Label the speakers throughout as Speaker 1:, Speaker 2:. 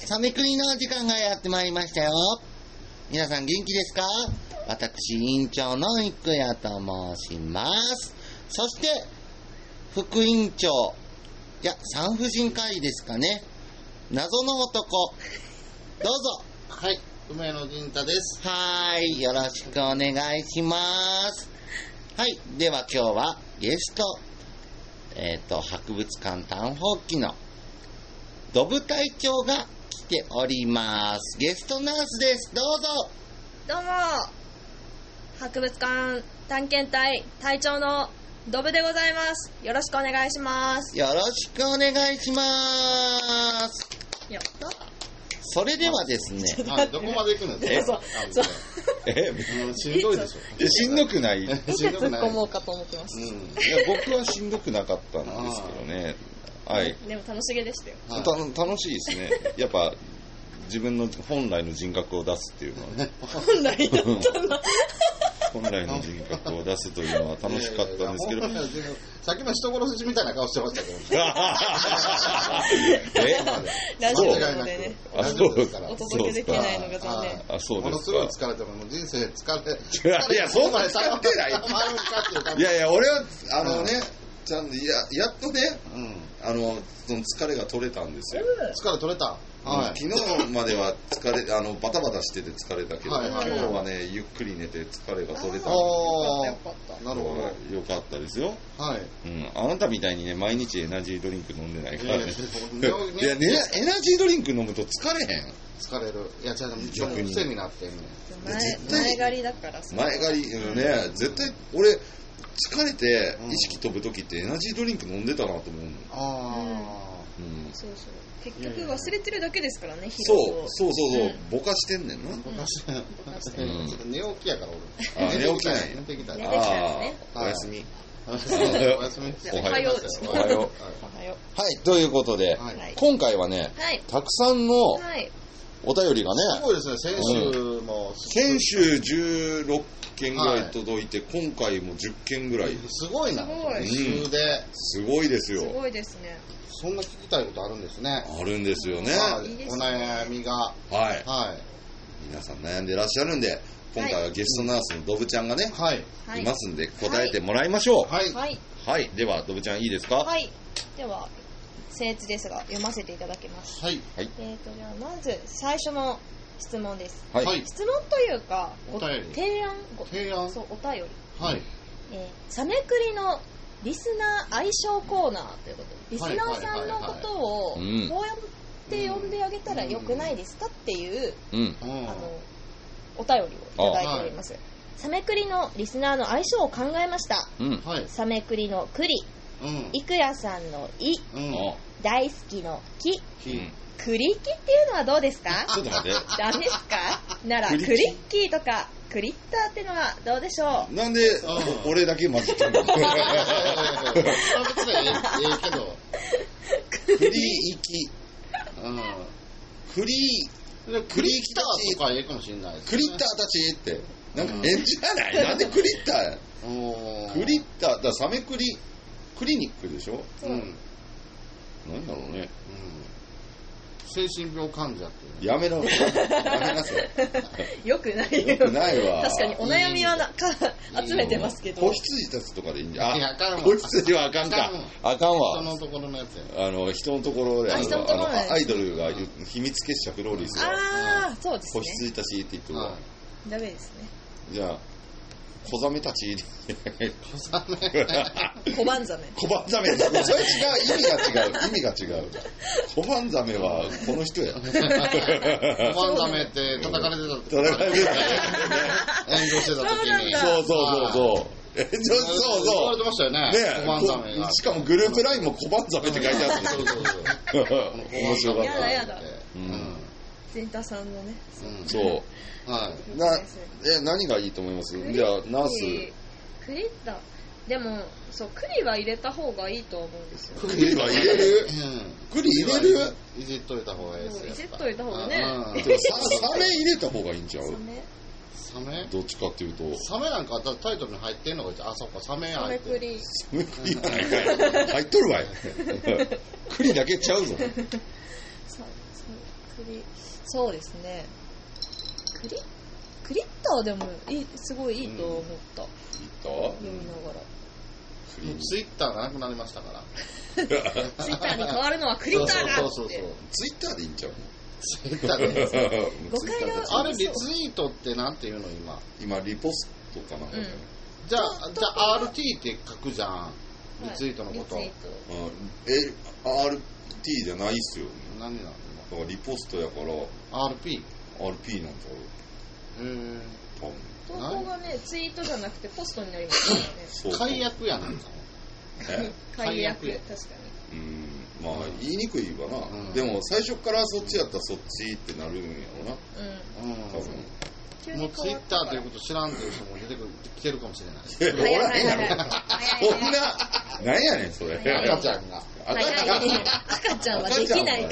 Speaker 1: サメクリのお時間がやってまいりましたよ。皆さん元気ですか？私、委員長の生谷と申します。そして、副委員長、いや、産婦人科医ですかね。謎の男、どうぞ。
Speaker 2: はい、梅野銀太です。
Speaker 1: はい、よろしくお願いします。はい、では今日はゲスト、博物館探訪機のドブ隊長が来ております。ゲストナースです。どうぞ。
Speaker 3: どうも、博物館探検隊隊長のドブでございます。よろしくお願いします。
Speaker 1: よろしくお願いします。
Speaker 3: やった。
Speaker 1: それではですね、
Speaker 2: はい、どこまで行くんですか？
Speaker 3: そう
Speaker 2: しんどいでしょ。
Speaker 4: しんどくない。
Speaker 3: どこ突っ込もうかと思ってます。
Speaker 4: いや僕はしんどくなかったんですけどね。はい。
Speaker 3: でも楽しげでしたよ。
Speaker 4: 楽しいですね。やっぱ自分の本来の人格を出すっていうのはね。
Speaker 3: 本来だったな。
Speaker 4: 本来の人格を出すというのは楽しかったんですけど。
Speaker 2: さっきの人殺しみたいな顔してましたけど。
Speaker 3: ラジオなのでね。
Speaker 4: そうです
Speaker 3: お届けできないのが残念。
Speaker 4: あ、そうですか。
Speaker 2: ものすごい疲れても人生疲れ。
Speaker 4: いや、そんなに疲れてない。いやいや、俺はちゃんとやっとね、その疲れが取れたんですよ。
Speaker 2: 疲れ取れた。
Speaker 4: 昨日まではバタバタしてて疲れたけど、今日はねゆっくり寝て疲れが取れた。
Speaker 2: よかった。なるほ
Speaker 4: ど。よかったですよ。
Speaker 2: はい。
Speaker 4: あなたみたいにね毎日エナジードリンク飲んでないからね。いやね、エナジードリンク飲むと疲れへん。
Speaker 2: 疲れる。いや違う、癖になってんね。
Speaker 3: 前借りだからさ。
Speaker 4: 前借りね、絶対俺疲れて意識飛ぶ時ってエナジードリンク飲んでたなと思うの。
Speaker 3: そうそう。結局忘れてるだけですからね。
Speaker 4: そうぼかしてんねんな。
Speaker 2: ぼかしてん。寝起きやから
Speaker 4: 俺。寝起きない。
Speaker 3: 寝てきたんです
Speaker 4: ね。おやすみ。
Speaker 2: おやすみ。
Speaker 3: おはようです。
Speaker 4: おはよう。はい、ということで今回はねたくさんのお便りがね。
Speaker 2: すごいですね。
Speaker 4: 先週16件ぐらい届いて、今回も10件ぐらい。
Speaker 2: すごいな。週で。
Speaker 4: すごいですよ。
Speaker 3: すごいですね。
Speaker 2: そんな聞きたいことあるんですね。
Speaker 4: あるんですよね。
Speaker 2: お悩みが。
Speaker 4: はい。皆さん悩んでらっしゃるんで、今回はゲストナースのドブちゃんがね、いますんで答えてもらいましょう。
Speaker 2: はい。
Speaker 4: はい。では、ドブちゃんいいですか？
Speaker 3: はい。では、僭越ですが、読ませていただきます。
Speaker 2: はい。
Speaker 3: じゃあ、まず、最初の質問です。
Speaker 4: はい。
Speaker 3: 質問というか、
Speaker 2: 提案
Speaker 3: そう、お便り。
Speaker 2: はい。
Speaker 3: サメクリのリスナー愛称コーナーということで、リスナーさんのことをこうやって呼んであげたらよくないですかっていうお便りをいただいております。サメクリのリスナーの愛称を考えました。サメクリのクリ、イクヤさんのイ、大好きのキ、クリキっていうのはどうですか？
Speaker 4: ちょっと待って。
Speaker 3: ダメですか？ならクリッキーとかクリッターってのはどうでしょう？
Speaker 4: なんで俺だけ混じってんの？クリイキ、クリ
Speaker 2: ッターとかいいかもしれないですね。
Speaker 4: クリッターたちってなんか変じゃない？なんでクリッターや？クリッターだ、サメクリクリニックでしょ？なんだろうね。
Speaker 2: 精神病患者って
Speaker 4: やめろ。やめなさい。
Speaker 3: よくないよ。
Speaker 4: よくないわ。
Speaker 3: 確かにお悩みは集めてますけど。
Speaker 4: 子羊たちとかでいいんじゃん。
Speaker 2: いや、あかんわ。
Speaker 4: 子羊はあかんか。あかんわ。
Speaker 2: 人のところのやつ
Speaker 4: や。人のところでアイドルが秘密結社フローリスが。
Speaker 3: そうですね。
Speaker 4: 子羊たちって言ってるわ。
Speaker 3: ダメですね。
Speaker 4: じゃあ。小ザメたち。
Speaker 3: 小判ザメ。
Speaker 4: 小判ザメ。それ違う。意味が違う。小判ザメはこの人や。
Speaker 2: 小判ザメって叩かれてた。炎上してた時に。
Speaker 4: そう。言
Speaker 2: われてましたよね。小判ザメが。
Speaker 4: しかもグループラインも小判ザメって書いてある。面白かった。
Speaker 3: やだ。ゼンタさんのね。
Speaker 4: そう。何がいいと思います？じゃあナース。
Speaker 3: クリッター。でもクリは入れた方がいいと思うんですよ。
Speaker 4: クリは入れる？クリ入れる？
Speaker 2: いじっといた方がいいですよ。
Speaker 3: いじっといた方がね。
Speaker 4: サメ入れた方がいいんちゃう？
Speaker 2: サメ？
Speaker 4: どっちかっていうと。
Speaker 2: サメなんかタイトルに入ってんのがそっか、サメ入ってる。
Speaker 4: サメクリやないかい。入っとるわい。クリだけちゃうぞ。
Speaker 3: クそうですね。クリッターでもすごいいいと思った。読みながら。
Speaker 2: ツイッターがなくなりましたから。
Speaker 3: ツイッターに変わるのはクリッターだって。
Speaker 2: そう。
Speaker 4: ツイッターでいいんちゃうの？
Speaker 2: ツイッターで。
Speaker 3: 誤解が
Speaker 2: あれリツイートってなんていうの
Speaker 4: 今リポストかな。
Speaker 2: じゃあ RT って書くじゃん。リツイートのこと。
Speaker 3: リツ
Speaker 4: RT じゃないっすよ。
Speaker 2: 何なの？
Speaker 4: だからリポストやから
Speaker 2: RP
Speaker 4: なんちゃう？
Speaker 3: 投稿がね、ツイートじゃなくてポストになりますからね。
Speaker 2: 解約やなんか。
Speaker 3: 解約、確かに。
Speaker 4: まあ言いにくいわな。でも最初からそっちやったらそっちってなるんやろな。多分。
Speaker 2: もうツイッターということ知らんという人も出てきてるかもしれない。
Speaker 4: おらへんやろ。そんな、なんやねんそれ。
Speaker 2: 赤ちゃんが。
Speaker 3: 赤ちゃんはできないから。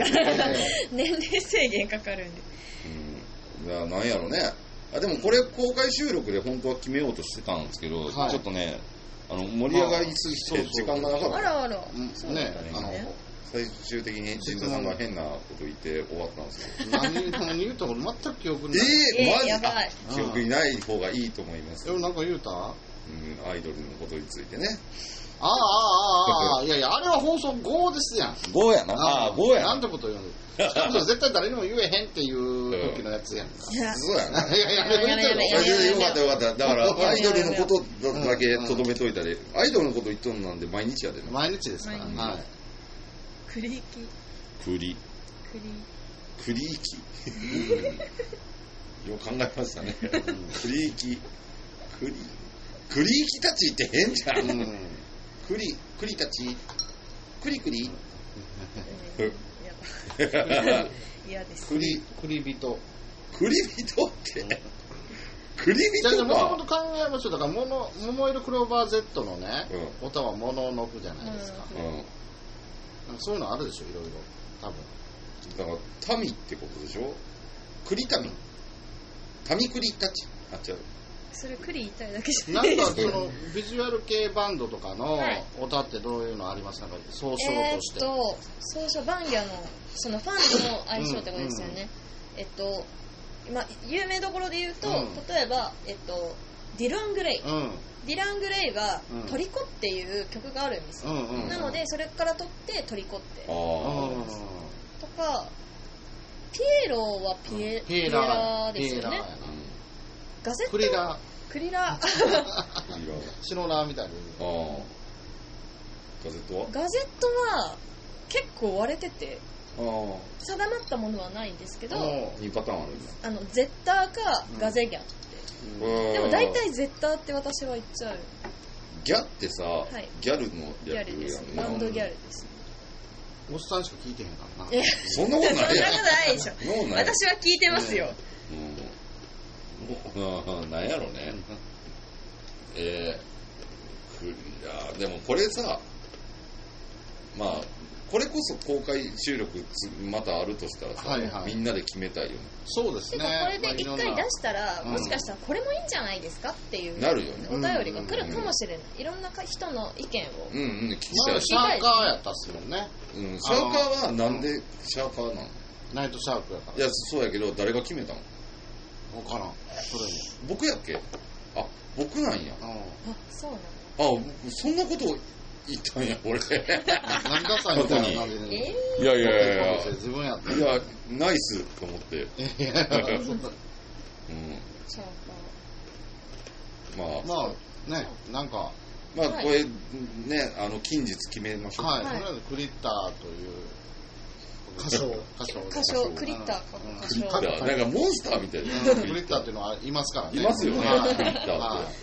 Speaker 3: 年齢制限かかるんで。
Speaker 4: なんやろね。でもこれ公開収録で本当は決めようとしてたんですけど、ちょっとね、盛り上がりすぎて時間がなかった。
Speaker 3: あら。
Speaker 2: ね、
Speaker 4: 最終的に陣田さんが変なこと言って終わったんですけど。
Speaker 2: 何言うたか全く記憶ない。
Speaker 4: マジ
Speaker 3: やばい。
Speaker 4: 記憶にない方がいいと思います。
Speaker 2: なんか言うた？
Speaker 4: アイドルのことについてね。
Speaker 2: いやあれは放送5ですやん。
Speaker 4: 5やな。5やな。
Speaker 2: なんてこと言うの？絶対誰にも言えへんっていう時のやつやんか。
Speaker 4: そうやな。
Speaker 3: よ
Speaker 4: かった。だからアイドルのことだけとどめといたで、アイドルのこと言っとんなんで毎日やでな。
Speaker 2: 毎日ですから。はい。
Speaker 3: クリーキ。
Speaker 4: よう考えましたね。クリーキたちって変じゃん。クリたちクリ
Speaker 3: 嫌です。
Speaker 2: クリ人ってクリ人か。もともと考えましょう。だから桃色クローバー Z のね、歌はモノノクじゃないですか。そういうのあるでしょ、いろいろ。多分。
Speaker 4: だから民ってことでしょ。クリ民クリたちあっちゃう。
Speaker 3: それクリ言いたいだけじゃないですか。
Speaker 2: なんかそのビジュアル系バンドとかの歌ってどういうのありますか？総称として。
Speaker 3: 総称バンギャのそのファンの相性ってことですよね。今有名どころで言うと、例えばディラン・グレイ。ディラン・グレイはトリコっていう曲があるんですよ。なのでそれから取ってトリコってとか、ピエロはピエラですよね。ガゼットクリラ
Speaker 2: シノラーみたいな。
Speaker 4: ガゼットは
Speaker 3: 結構割れてて定まったものはないんですけど、
Speaker 4: 2パターンあるんだ。
Speaker 3: ゼッターかガゼギャンって、でも大体ゼッターって私は言っちゃう。
Speaker 4: ギャってさ、ギャルの
Speaker 3: ギャルです。バンドギャルです。
Speaker 2: おっさんしか聞いてへんからな。
Speaker 4: そんなことないやん。
Speaker 3: そんなことないでしょ。私は聞いてますよ。
Speaker 4: なんやろね。でもこれさ、まあこれこそ公開収録またあるとしたらさ、みんなで決めたいよね。
Speaker 2: そうですね。
Speaker 3: これで一回出したら、もしかしたらこれもいいんじゃないですかっていう
Speaker 4: なるよね。
Speaker 3: お便りが来るかもしれない。いろんな人の意見を
Speaker 2: 聞きたい。シャーカーやったっすもんね。
Speaker 4: シャーカーはなんでシャーカーなの？
Speaker 2: ナイトシャークやから。
Speaker 4: いやそうやけど誰が決めたの？
Speaker 2: 分からん。それも
Speaker 4: 僕やっけ？僕なんや。
Speaker 3: そうなの。
Speaker 4: そんなこと言ったんや俺。
Speaker 2: 何ださんみたいな感じで。
Speaker 4: いや
Speaker 2: 自分やった。
Speaker 4: いやナイスと思って。
Speaker 2: まあね、なんか
Speaker 4: これね近日決めましょう。
Speaker 2: はい。とりあえずクリッターという歌唱
Speaker 3: クリッター
Speaker 4: クリッターなんかモンスターみたいな。
Speaker 2: クリッターっていうのはいますからね。
Speaker 4: いますよね。クリッターって。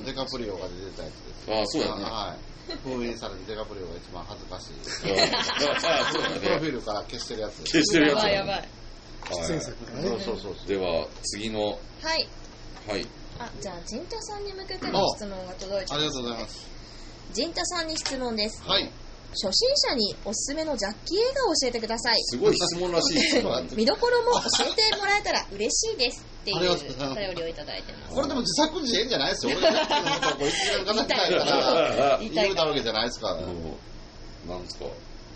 Speaker 2: デカプリオが出てたやつです。
Speaker 4: そうやね。
Speaker 2: はい。封印されてデカプリオが一番恥ずかしい。
Speaker 4: そうだね。
Speaker 2: プロフィールから消してるやつ。
Speaker 4: 消してるやつ。
Speaker 3: やばい。
Speaker 2: 出演作がね。そう。
Speaker 4: では次の。
Speaker 3: はい。じゃあ陣太さんに向けての質問が届いてます。
Speaker 2: ありがとうございます。
Speaker 3: 陣太さんに質問です。
Speaker 2: はい。
Speaker 3: 初心者におすすめのジャッキー映画を教えてください。
Speaker 4: すごい質問らしい質問。
Speaker 3: 見どころも教えてもらえたら嬉しいですっていうお便りをいただいてます。
Speaker 2: これでも自作自演じゃないですよ。俺がこれ一年かかったから言うたわけじゃないですか。
Speaker 4: なんですか。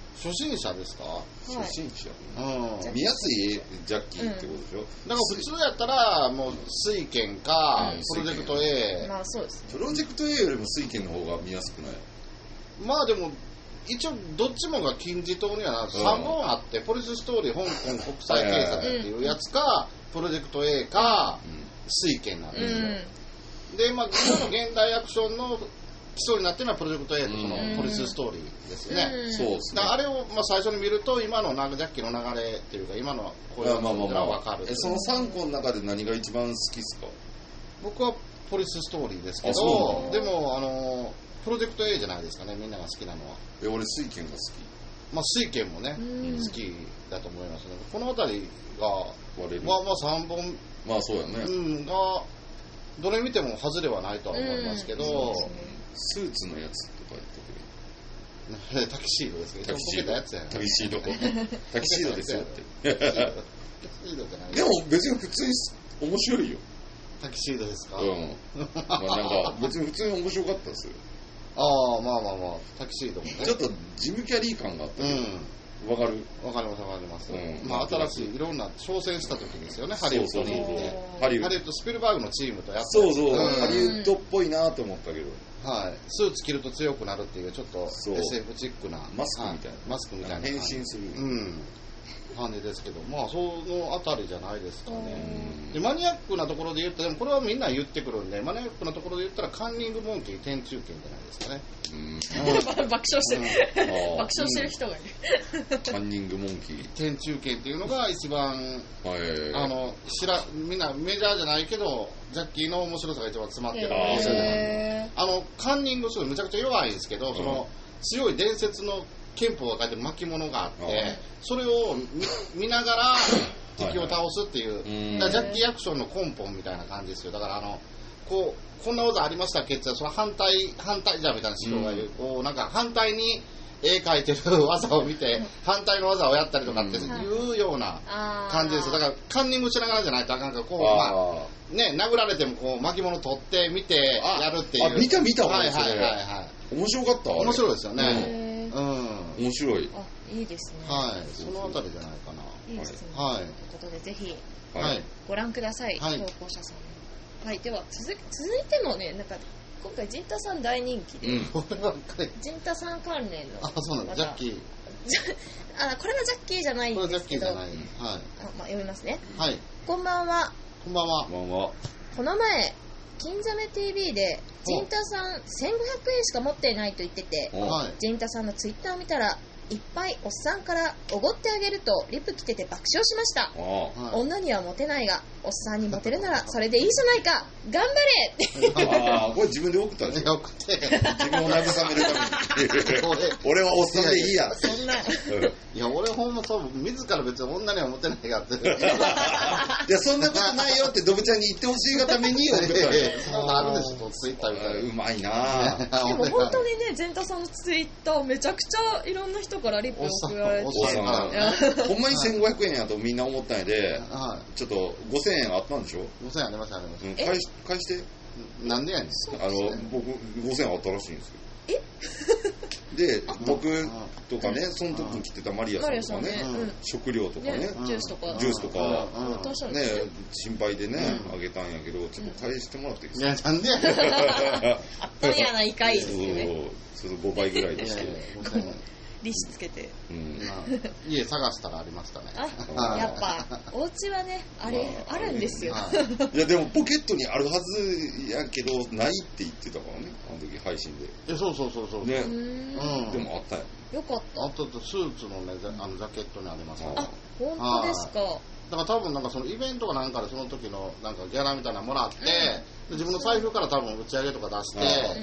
Speaker 2: 初心者ですか？
Speaker 4: 初心者、見やすいジャッキーってことでしょ。
Speaker 2: だから普通やったらもう水拳かプロジェクト A、
Speaker 3: まあそうですね。
Speaker 4: プロジェクト A よりも水拳の方が見やすくない？
Speaker 2: まあでも一応どっちもが金字塔にはなる。3本あって、ポリスストーリー香港国際警察っていうやつか、プロジェクト A か水拳なんですよ。で、まあ今の現代アクションの基礎になってるのはプロジェクト A とそのポリスストーリーですね。
Speaker 4: そうですね。
Speaker 2: あれをまあ最初に見ると今のジャッキーの流れっていうか今のこういうのが分かる。
Speaker 4: その3個の中で何が一番好きですか？
Speaker 2: 僕はポリスストーリーですけど、でもプロジェクト A じゃないですかね、みんなが好きなのは。
Speaker 4: 俺水拳が好き。
Speaker 2: まあ水拳もね、好きだと思いますね。この辺りがまあ3本、
Speaker 4: まあそうやね、
Speaker 2: がどれ見ても外れはないとは思いますけど、
Speaker 4: スーツのやつとか言ってくれ。
Speaker 2: タキシードですけど、
Speaker 4: タキシード
Speaker 2: やつや
Speaker 4: タキシードタキシードですよって
Speaker 2: タキシードじゃない。
Speaker 4: でも別に普通に面白いよ。
Speaker 2: タキシードですか？
Speaker 4: まあなんか別に普通に面白かったですよ。
Speaker 2: ああ、まあタキシードもね
Speaker 4: ちょっとジムキャリー感があったけど、わかる？
Speaker 2: わかります、まあ新しいいろんな挑戦した時ですよね、ハリウッドに行ってハリウッドスピルバーグのチームとやって、
Speaker 4: ハリウッドっぽいなと思ったけど、
Speaker 2: スーツ着ると強くなるっていうちょっと SF チックな
Speaker 4: マスクみたいな
Speaker 2: 変身する感じですけど、まあそのあたりじゃないですかね。でマニアックなところで言ったら、でもこれはみんな言ってくるんで、マニアックなところで言ったらカンニングモンキー天中剣じゃないですかね。
Speaker 3: 爆笑してる、爆笑してる人がいる。
Speaker 4: カンニングモンキー
Speaker 2: 天中剣っていうのが一番みんなメジャーじゃないけどジャッキーの面白さが一番詰まってるカンニングするむちゃくちゃ弱いんですけど、その強い伝説の憲法が書いてる巻物があって、それを見ながら敵を倒すっていう、ジャッキーアクションの根本みたいな感じですよ。だからこんな技ありましたっけって言ったら、その反対じゃみたいな指導がいる、なんか反対に絵描いてる技を見て反対の技をやったりとかっていうような感じですよ。だからカンニングしながらじゃないとあかんから、殴られても巻物取って見てやるっていう。
Speaker 4: 見た面白かった。
Speaker 2: 面白いですよね。
Speaker 4: 面白い。
Speaker 3: いいですね。
Speaker 2: そのあたりじゃないかな。
Speaker 3: いいですね。ということでぜひご覧ください、投稿者さん。では続いてもね、なんか今回ジンタさん大人気で、ジンタさん関連の、
Speaker 2: そうなんだ、ジャッキー
Speaker 3: これはジャッキーじゃないんですけど、読みますね。こんばんは。
Speaker 2: こんばんは。
Speaker 3: この前金ザメ TV でジンタさん1500円しか持っていないと言ってて、ジンタさんのツイッターを見たら、いっぱいおっさんからおごってあげるとリプ来てて爆笑しました。女にはモテないがおっさんにモテるならそれでいいじゃないか、頑張れ
Speaker 4: これ自分で送ったんですよ。
Speaker 2: 送って
Speaker 4: 自分を慰めるために俺はおっさんでいいや。
Speaker 3: そんな、
Speaker 2: いや俺ほんまそう自ら別に女にはモテないがって
Speaker 4: いやそんなことないよってドブちゃんに言ってほしいがために送ったんです
Speaker 2: そんなあるでしょ、ツイッターみたいな。
Speaker 4: うまいな
Speaker 3: でも本当にね、ジェンタさんのツイッターめちゃくちゃいろんな人からリップ送られて、
Speaker 4: ほんまに1500円やとみんな思ったんで、ちょっと5000円あったんでしょ。
Speaker 2: 5000円ありました
Speaker 4: 返して。
Speaker 2: なんでやねんですか。
Speaker 4: 僕5000円あったらしいんですよ。で僕とかね、その時に来てたマリアさんとかね、食料とかね、
Speaker 3: ジュースとか
Speaker 4: ね、心配でねあげたんやけど、ちょっと返してもらっていいですか。
Speaker 2: いやなんでやねん
Speaker 3: あったんやないかいですよね。
Speaker 4: そう5倍ぐらいでして
Speaker 3: 利子つけて、
Speaker 2: 家探したらありましたね。
Speaker 3: やっぱお家はね、あるんですよ。
Speaker 4: いやでもポケットにあるはずやけどないって言ってたからね、あの時配信で。
Speaker 2: そう
Speaker 4: ね、でもあったよ。
Speaker 3: よかった。
Speaker 2: あとスーツのね、ジャケットにありますね。
Speaker 3: 本当ですか。
Speaker 2: だから多分なんかそのイベントかなんかでその時のなんかギャラみたいなのもらって、自分の財布から多分打ち上げとか出して、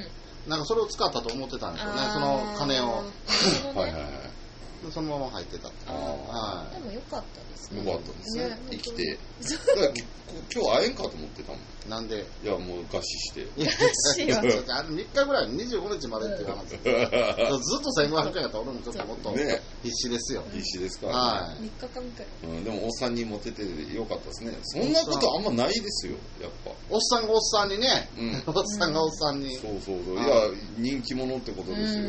Speaker 2: なんかそれを使ったと思ってたんですよね、その金を。そのまま入ってたって。で
Speaker 3: もよかったですね。
Speaker 4: よかったですね。生きて。今日会えんかと思ってたもん。
Speaker 2: なんで？
Speaker 4: いやもう餓死して。
Speaker 3: 3日
Speaker 2: ぐらい25日までっていう話。ずっと1500円やったら俺もちょっともっと必死ですよ。
Speaker 4: 必死ですか。
Speaker 3: 3日間くらい。
Speaker 4: でもおっさんにモテてよかったですね。そんなことあんまないですよ、やっぱ。
Speaker 2: おっさんがおっさんにね。おっさんがおっさんに。
Speaker 4: そう。いや人気者ってことですよ。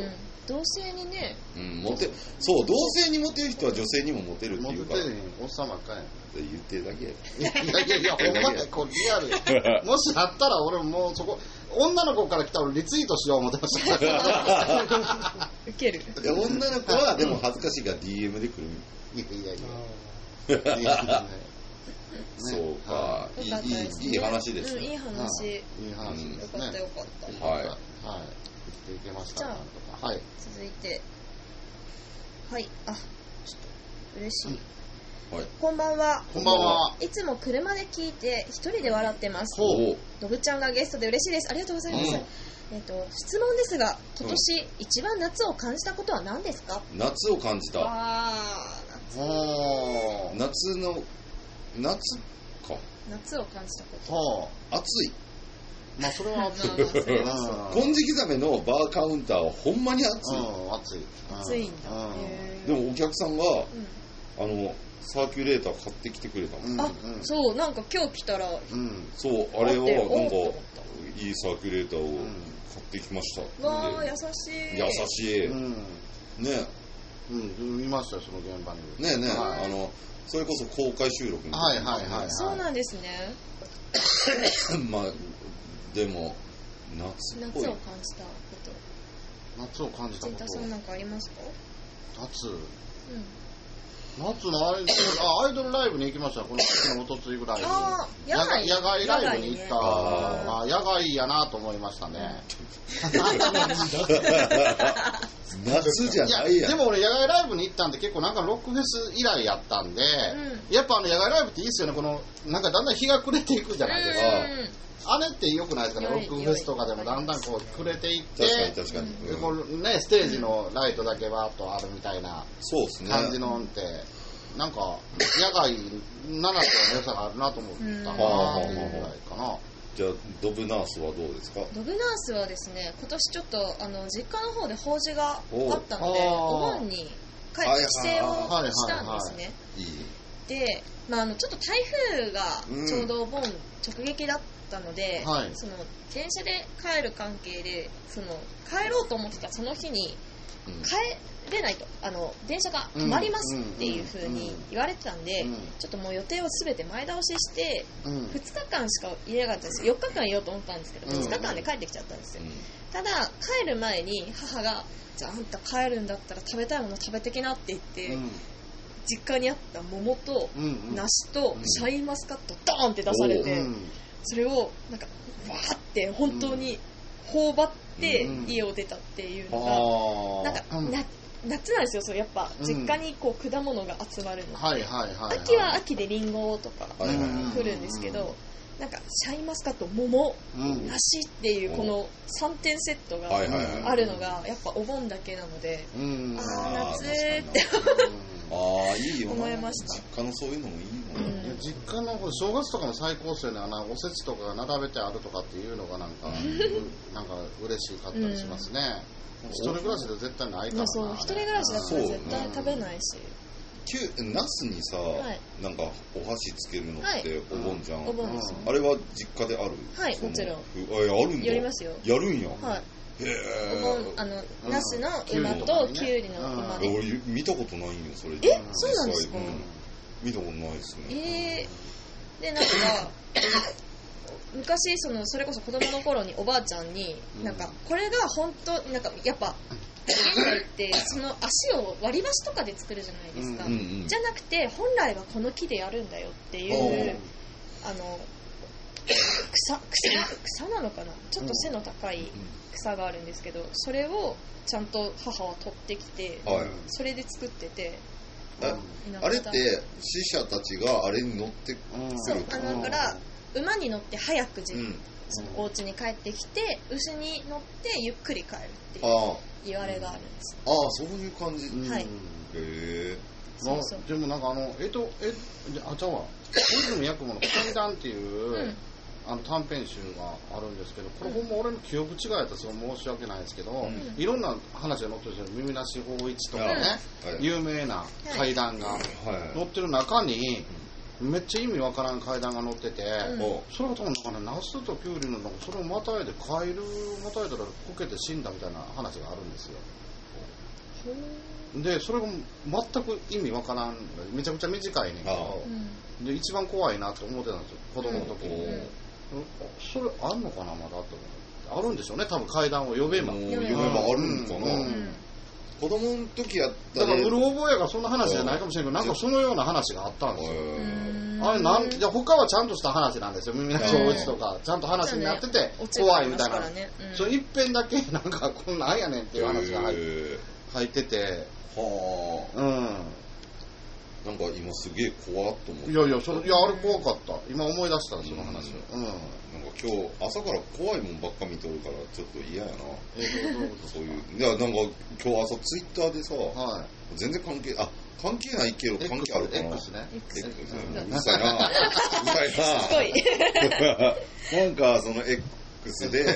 Speaker 3: 同性にね、
Speaker 4: そう、同性にモテる人は女性にもモテるっていうか、
Speaker 2: モテるにおっさんばっかり
Speaker 4: 言ってるだけや。
Speaker 2: いやほんまにこれリアルもしあったら俺もうそこ女の子から来たらリツイートしよう思ってました
Speaker 3: ウケる。
Speaker 4: 女の子はでも恥ずかしいから DM で来る。
Speaker 2: いや
Speaker 4: そうか、いい話ですね。
Speaker 3: いい話。
Speaker 2: いい話ですね。
Speaker 3: よかったよかった。
Speaker 4: はい。
Speaker 2: 生きていけました。
Speaker 3: じゃあ、
Speaker 2: はい。
Speaker 3: 続いて、はい、ちょっと嬉しい。
Speaker 4: はい。
Speaker 3: こんばんは。
Speaker 2: こんばんは。
Speaker 3: いつも車で聞いて一人で笑ってます。のぶちゃんがゲストで嬉しいです。ありがとうございます。質問ですが、今年一番夏を感じたことは何ですか？
Speaker 4: 夏を感じた。夏
Speaker 3: を感じたこと。
Speaker 4: 暑い。
Speaker 2: まあそれは暑い。
Speaker 4: 金色ザメのバーカウンターはほんまに暑い。
Speaker 3: 暑いんだ。
Speaker 4: でもお客さんがサーキュレーター買ってきてくれたの。
Speaker 3: そう、なんか今日来たら、
Speaker 4: そう、あれをなんかいいサーキュレーターを買ってきました。
Speaker 3: わあ、優しい。
Speaker 4: 優しい。ね。
Speaker 2: 見ましたよ、その現場に。
Speaker 4: ね、それこそ公開収録の。
Speaker 3: そうなんですね。
Speaker 4: まあでも夏を感じたこ
Speaker 2: と。夏を感じたこと。
Speaker 3: 陣田さんなんかありますか？
Speaker 2: 夏のアイドルライブに行きました。この時のおとついぐらいに野外ライブに行った。野外やなと思いましたね。
Speaker 4: 夏じゃないやん。
Speaker 2: でも俺野外ライブに行ったんで結構なんかロックフェス以来やったんで、やっぱ野外ライブっていいっすよね。このなんかだんだん日が暮れていくじゃないですか。あれって良くないですかね。ロックフェスとかでもだんだんこう暮れていって、
Speaker 4: 確かに
Speaker 2: こうねステージのライトだけバーッとあるみたいな感じのって、なんか野外ならではの良さがあるなと思ったなっていうぐらいかな。
Speaker 4: じゃあドブナースはどうですか？
Speaker 3: ドブナースはですね、今年ちょっと実家の方で法事があったので、お盆に帰省をしたんですね。で、ちょっと台風がちょうどお盆直撃だったので、その電車で帰る関係で帰ろうと思ってたその日に帰れないと、電車が止まりますっていう風に言われてたんで、ちょっともう予定を全て前倒しして、2日間しかいれなかったんですよ。4日間いようと思ったんですけど、2日間で帰ってきちゃったんですよ。ただ帰る前に母が、じゃああんた帰るんだったら食べたいもの食べてきなって言って、実家にあった桃と梨とシャインマスカットドーンって出されて、それをなんかわーって本当に頬張って家を出たっていうのが、なんか夏なんですよ。やっぱ実家にこう果物が集まるので、秋は秋でリンゴとか来るんですけど、なんかシャインマスカット、桃、梨っていうこの3点セットがあるのがやっぱお盆だけなので、夏って
Speaker 4: いいよな。
Speaker 3: 思いました。
Speaker 4: 実家のそういうのもいいもんね。
Speaker 2: 実家の正月とかも最高ですよね。おせちとかが並べてあるとかっていうのがなんか嬉しかったりしますね。一人暮らしで絶対ないからな。
Speaker 3: そう、一人暮らしだったら絶対食べないし。
Speaker 4: ナスにさ、なんかお箸つけるのってお盆じゃん。
Speaker 3: お盆です。
Speaker 4: あれは実家である？
Speaker 3: はい、もちろん。
Speaker 4: あるんだ。
Speaker 3: やりますよ。
Speaker 4: やるんや。
Speaker 3: はい。お盆、ナスの今とキュウリの今で。
Speaker 4: 俺見たことないんよ、それ。
Speaker 3: そうなんですか？
Speaker 4: 見たことないですね。
Speaker 3: で、なんか、昔それこそ子供の頃におばあちゃんに、なんか、これが本当、なんか、やっぱ、家に行ってその足を割り箸とかで作るじゃないですか、じゃなくて本来はこの木でやるんだよっていう草なのかな、ちょっと背の高い草があるんですけど、それをちゃんと母は取ってきて、それで作ってて、
Speaker 4: あれって死者たちがあれに乗ってくる？
Speaker 3: そうだから馬に乗って早くそのお家に帰ってきて、牛に乗ってゆっくり帰るっていう言われがあるんです。
Speaker 4: そういう感じ。
Speaker 3: はい。
Speaker 2: でもなんかちゃうわ、小泉八雲の階段っていう短編集があるんですけど、これほんま俺の記憶違いだったらすごい申し訳ないですけど、いろんな話が載ってるんですよ。耳なし芳一とかね、有名な階段が載ってる中にめっちゃ意味わからん階段が載ってて、それが多分なんかね、ナスとキュウリのそれをまたいでカエルまたいだらこけて死んだみたいな話があるんですよ。 でそれが全く意味わからん、めちゃくちゃ短いねんけど、で一番怖いなって思ってたんですよ子供の時に、それあんのかなまだと思って、あるんでしょうね多分階段を呼べばある
Speaker 4: んかな、子供の時やった
Speaker 2: らだからうる覚えがそんな話じゃないかもしれないけど、なんかそのような話があったんですよ。あれいや他はちゃんとした話なんですよ、耳の小打ちとかちゃんと話になってて怖いみたいな、それ一遍だけなんかこんなんやねんっていう話が入ってて、
Speaker 4: なんか今すげえ怖っと思って。
Speaker 2: いやあれ怖かった、今思い出したその話を。なんか
Speaker 4: 今日朝から怖いもんばっか見とるからちょっと嫌やな。そういういやなんか今日朝ツイッターでさ、全然関係ないけど関係あるかな。
Speaker 2: X ね。
Speaker 4: うるさいな。なんかその X で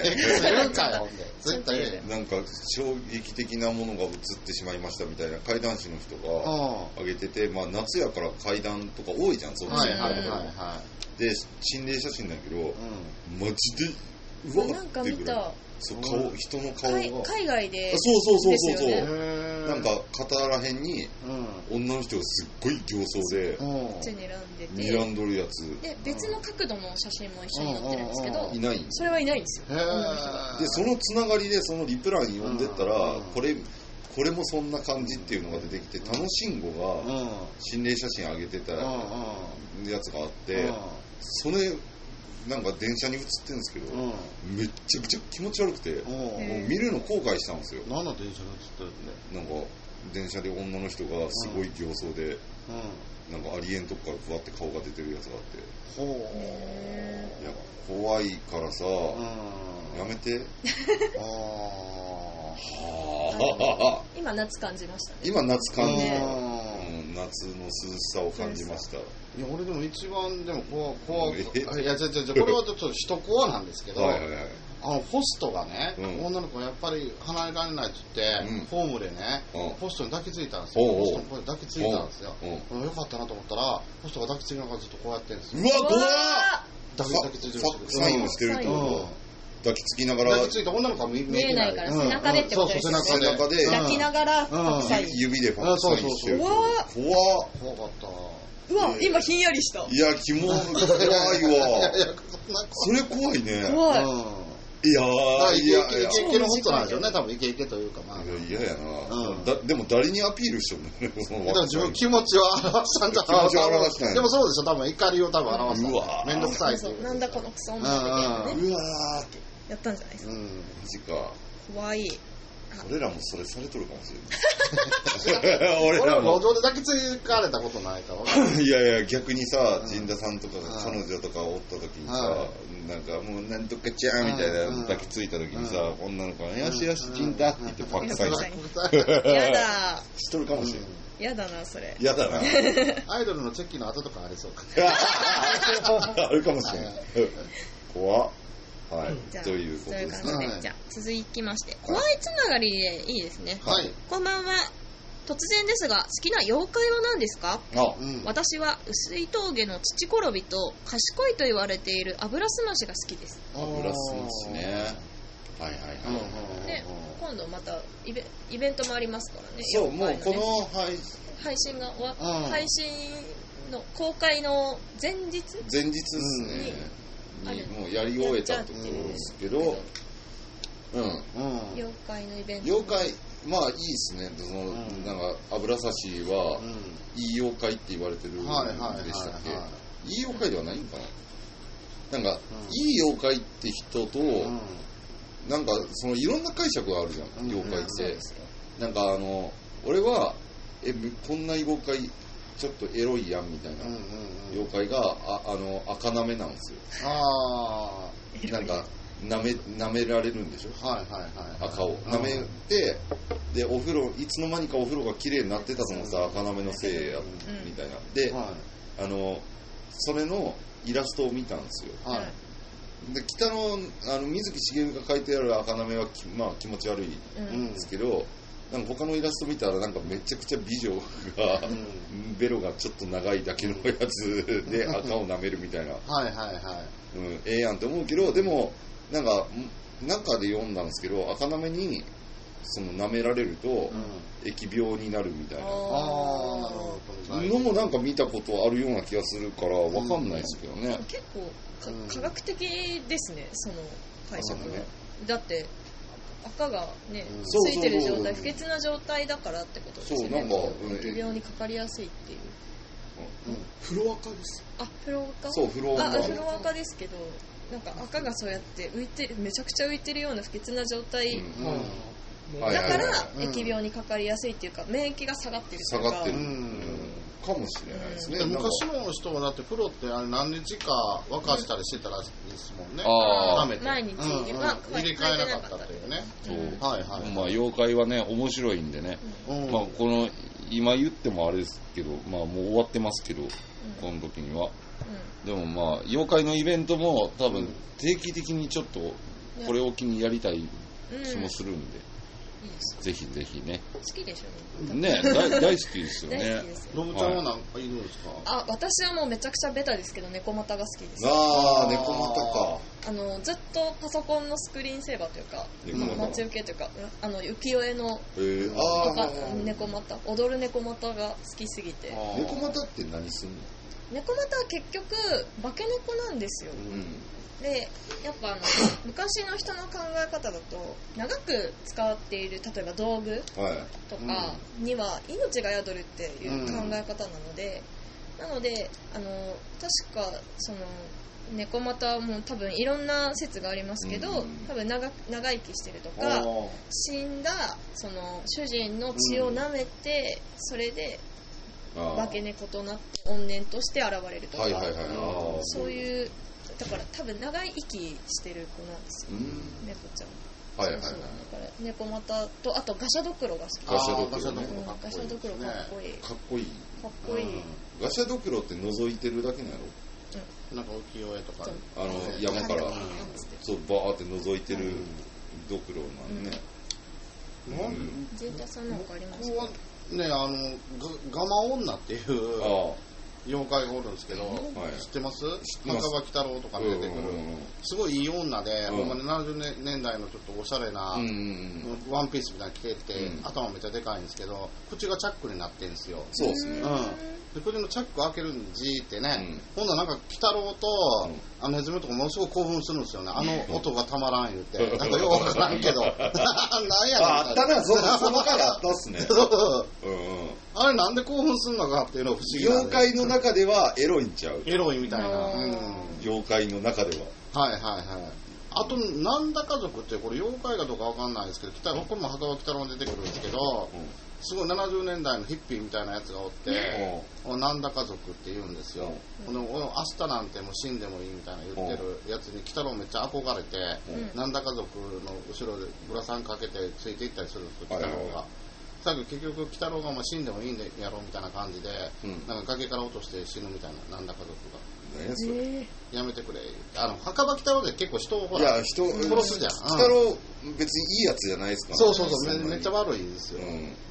Speaker 4: なんか衝撃的なものが映ってしまいましたみたいな怪談師の人が上げてて、まあ夏やから怪談とか多いじゃん、そっちで心霊写真だけど、マジでうわってぐらい。そう人の顔が
Speaker 3: 海外で
Speaker 4: そうなんか肩らへんに女の人がすっごい形相で睨んどるやつ
Speaker 3: で別の角度の写真も一緒に載ってるんですけど、
Speaker 4: いない
Speaker 3: それはいないんですよ。
Speaker 4: でそのつながりでそのリプラン読んでったら、これもそんな感じっていうのが出てきて、楽しんごが心霊写真上げてたやつがあって、それなんか電車に映ってるんですけど、めっちゃくちゃ気持ち悪くて、もう見るの後悔したんですよ。
Speaker 2: 何の電車に映ってるんで、
Speaker 4: なんか電車で女の人がすごい形相で、なんかありえんとこからふわって顔が出てるやつがあって、いや怖いからさ、やめて。
Speaker 3: 今夏感じましたね。
Speaker 4: 今夏感じた、夏の涼しさを感じました。
Speaker 2: いや俺でも一番でも怖いやこれはちょっと人怖なんですけど、ホストがね、女の子がやっぱり離れられないって言って、ホームでね、ホストに抱きついたんですよ。ホストにこれ抱きついたんですよ。よかったなと思ったら、ホストが抱きついながらずっとこうやってるんですよ。
Speaker 4: うわ怖っ。
Speaker 2: 抱きついてる
Speaker 4: サインをしてるってこと。抱きつきながら、
Speaker 2: 抱きついた女の子は見えない
Speaker 3: から背中でってことですよね。
Speaker 4: 背中で
Speaker 3: 抱きながら
Speaker 4: 指でファックサインしてる。怖
Speaker 2: かった。
Speaker 3: うわ今ひんやりした。
Speaker 4: いやキモ怖いわ。それ怖いね。
Speaker 3: 怖い。
Speaker 2: いやイケのホストなんですよね、多分イケというか、まあ
Speaker 4: 嫌やな。でも誰にアピールしてんの？
Speaker 2: だから自分気持ちを表したんじゃない。
Speaker 4: 気持ちを表したん。
Speaker 2: でもそうでしょ、多分怒りを多分表した。うわめんどくさいって。
Speaker 3: なんだこのクソ女みたいなね。
Speaker 4: うわーって
Speaker 3: やったんじゃないですか。
Speaker 4: マジか。
Speaker 3: 怖い。
Speaker 4: 俺らもそれされとるかもしれない。
Speaker 2: 俺らも路上で抱きつかれたことないから。
Speaker 4: いや逆にさ、陣田さんとか彼女とかおった時にさ、なんかもうなんとかちゃんみたいな抱きついた時にさ、女の子がよしよし陣田って言ってパックサインして
Speaker 3: やだ
Speaker 4: しとるかもしれない。
Speaker 3: やだなそれ。
Speaker 4: やだな。
Speaker 2: アイドルのチェッキーの後とかありそうか。
Speaker 4: あるかもしれない。怖っ。はい、ということですね。
Speaker 3: じゃあ続きまして、怖いつながりでいいですね。
Speaker 2: はい。
Speaker 3: こんばんは。突然ですが、好きな妖怪は何ですか？私は薄い峠の土転びと賢いと言われている油すましが好きです。
Speaker 4: 油すましね。はい。
Speaker 3: で、今度またイベントもありますからね。
Speaker 4: そう、もうこの
Speaker 3: 配信が配信の公開の前日
Speaker 4: ですね。もうやり終えたところですけど、
Speaker 3: 妖怪のイベント、
Speaker 4: 妖怪まあいいですね。そのなんか油差しはいい妖怪って言われてるんでしたっけ？いい妖怪ではないんかな。なんかいい妖怪って人となんかそのいろんな解釈があるじゃん、妖怪って。なんか俺はこんな妖怪ちょっとエロいやんみたいな妖怪が赤なめなんですよ。なんか舐められるんでしょ。赤を舐めて、でお風呂いつの間にかお風呂が綺麗になってたと思ったら赤なめのせいやみたいな。でそれのイラストを見たんですよ。で北の水木しげるが描いてある赤なめはまあ気持ち悪いんですけど。なんか他のイラスト見たらなんかめちゃくちゃ美女がベロがちょっと長いだけのやつで赤を舐めるみたいなええやんって思うけど、でもなんか中で読んだんですけど赤舐めにその舐められると疫病になるみたいな
Speaker 2: の
Speaker 4: もなんか見たことあるような気がするから分かんないですけどね。
Speaker 3: 結構科学的ですね、その解釈が。だって赤がねついてる状態、不潔な状態だからってことですよね。
Speaker 4: そう、なんか
Speaker 3: 疫病にかかりやすいっていう。
Speaker 2: フロアカです。
Speaker 3: フロアカ。
Speaker 4: そう、フロ
Speaker 3: アカですけど、なんか赤がそうやって浮いてる、めちゃくちゃ浮いてるような不潔な状態。だから疫病にかかりやすいっていうか、免疫が下がってるというか。
Speaker 4: 下がってるかもしれないですね。
Speaker 2: 昔の人はだってプロって何日か沸かしたりしてたらいいですもんね。
Speaker 3: 毎日
Speaker 2: 入れ替えなかったというね。
Speaker 4: まあ妖怪はね面白いんでね。まあこの今言ってもあれですけど、まあもう終わってますけど、この時には。でもまあ妖怪のイベントも多分定期的にちょっとこれを機にやりたい気もするんで。ぜひぜひね。
Speaker 3: 好きでしょ
Speaker 4: ね。大好きですよね。
Speaker 2: ロブちゃんは何かいるんですか？
Speaker 3: 私はもうめちゃくちゃベタですけど、猫股が好きです。
Speaker 4: 猫股か。
Speaker 3: ずっとパソコンのスクリーンセーバーというか、待ち受けというか、浮世絵の猫股、踊る猫股が好きすぎて。
Speaker 4: 猫股って何すんの？
Speaker 3: 猫股は結局化け猫なんですよ。でやっぱ昔の人の考え方だと長く使っている例えば道具とかには命が宿るっていう考え方なので、確かその猫股も多分いろんな説がありますけど、多分長生きしてるとか、死んだその主人の血を舐めて、それで化け猫となって怨念として現れるとか、そういうだから多分長生きしてる子なんですよ、猫ちゃん。だから猫股とあとガシャドクロが好き。
Speaker 4: ガシャドクロ
Speaker 3: ね。ガシャドクロかっこいい。
Speaker 4: かっこいい。
Speaker 3: かっこいい。
Speaker 4: ガシャドクロって覗いてるだけなの？
Speaker 2: なんか浮世絵とか
Speaker 4: 山からそうバーって覗いてるドクロなんね。
Speaker 3: ジェンタさんなんかありますか？
Speaker 2: ね、ガマ女っていう妖怪がおるんですけど、知ってます？墓場鬼太郎とかに出てくるすごいいい女で、ほんまに70年代のちょっとおしゃれなワンピースみたいなの着てて、頭めっちゃでかいんですけど、口がチャックになってるんですよ。
Speaker 4: そうですね。
Speaker 2: で口のチャック開けるんじーってね、今度はなんか鬼太郎とネズミとかものすごく興奮するんですよね。音がたまらん言うて、なんかよくわからんけど、なんやねん。
Speaker 4: あったな、その回あったっすね。
Speaker 2: あれなんで興奮するのかっていうのが不思議なんで。
Speaker 4: 妖怪の中ではエロいんちゃう？
Speaker 2: エロいみたいな。
Speaker 4: 妖怪の中では。
Speaker 2: あと、なんだ家族って、これ妖怪かどうかわかんないですけど、これも墓場鬼太郎に出てくるんですけど、すごい70年代のヒッピーみたいなやつがおって、なんだ家族って言うんですよ。明日なんてもう死んでもいいみたいな言ってるやつに鬼太郎めっちゃ憧れて、なんだ家族の後ろでぶらさんかけてついていったりするんですよ、鬼太郎が。だけど結局鬼太郎が死んでもいいんやろうみたいな感じで、なんか崖から落として死ぬみたいな、なんだ家族が。やめてくれ。墓場鬼太郎で結構人を殺すじゃん。
Speaker 4: 鬼太郎別にいいやつじゃないですか。
Speaker 2: そうめっちゃ悪いですよ。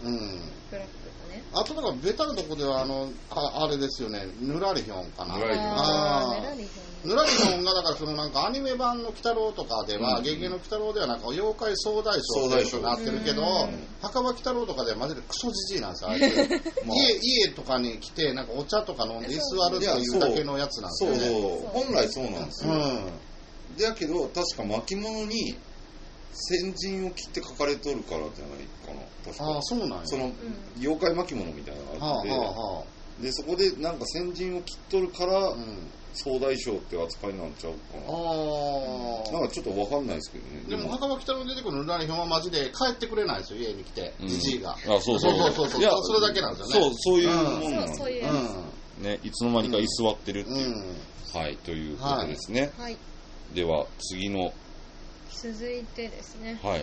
Speaker 2: あとなんかベタなとこではあれですよね、ぬらりひょんかな。ぬらりひょんがだからそのなんかアニメ版の鬼太郎とかでは、ゲゲの鬼太郎ではなんか妖怪総大将になってるけど、墓場鬼太郎とかではマジでクソじじいなんですよ、あいつ。家とかに来てなんかお茶とか飲んで居座るっていうだけのやつなんですよね。
Speaker 4: 本来そうなんですよ。だけど確か巻物に先陣を切って書かれとるからじゃないかな。確か
Speaker 2: そうなんや。
Speaker 4: その妖怪巻物みたいなのがあって、でそこでなんか先陣を切っとるから総大将って扱いなんちゃうかな。なんかちょっと分かんないですけどね。
Speaker 2: でも墓場鬼太郎に出てくるぬらりひょんはマジで帰ってくれないですよ、家に来て、じじいが。
Speaker 4: そう
Speaker 2: それだけなんですよね。
Speaker 4: そういうもんなんです
Speaker 3: ね。
Speaker 4: いつの間にか居座ってるっていう。はいということですね。では次の
Speaker 3: 続いてですね。
Speaker 4: はい。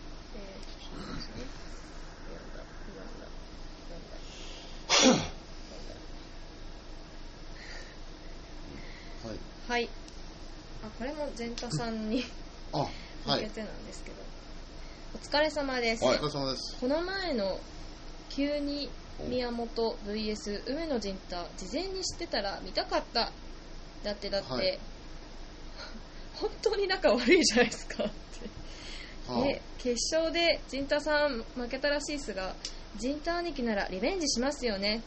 Speaker 3: はい。これもゼンタさんに向けてなんですけど、お疲れ様です。
Speaker 2: お疲れ様です。
Speaker 3: この前の急に宮本 vs 梅野陣太、事前に知ってたら見たかった。だって、本当に仲悪いじゃないですかって決勝で陣太さん負けたらしいですが、陣太兄貴ならリベンジしますよね。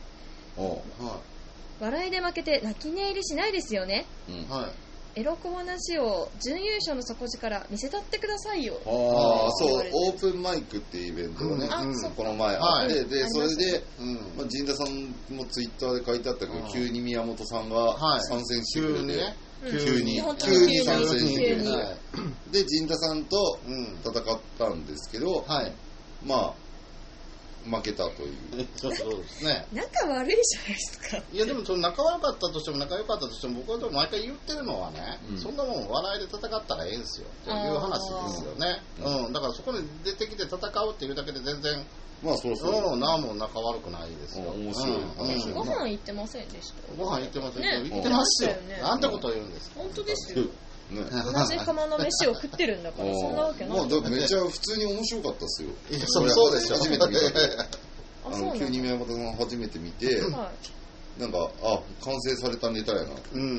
Speaker 3: 笑いで負けて泣き寝入りしないですよね。エロ小話を準優勝の底力見せたってくださいよ。
Speaker 4: そう、オープンマイクっていうイベントがね、この前あって、でそれで陣田さんもツイッターで書いてあったけど、急に宮本さんが参戦してくれて、急に参戦してくれて、で陣田さんと戦ったんですけど、まあ負けたという。
Speaker 2: そうですね。
Speaker 3: 仲悪いじゃないですか。
Speaker 2: いやでもその仲悪かったとしても仲良かったとしても、僕はでも毎回言ってるのはね、そんなもん笑いで戦ったらええんですよという話ですよね。だからそこに出てきて戦うっていうだけで全然、
Speaker 4: まあそうそう。
Speaker 2: 何も仲悪くないですよ。
Speaker 4: 面白い。
Speaker 3: ご飯行ってませんでした。
Speaker 2: ご飯行ってません。行ってますよ。なんてことを言うんですか。
Speaker 3: 本当ですよ。同じ釜の飯を食ってるんだから、そんなわけない。
Speaker 4: めっちゃ普通に面白かったですよ。
Speaker 2: そうですよ。
Speaker 4: 初めて見た。急に宮本さん初めて見て、なんか完成されたネタやな。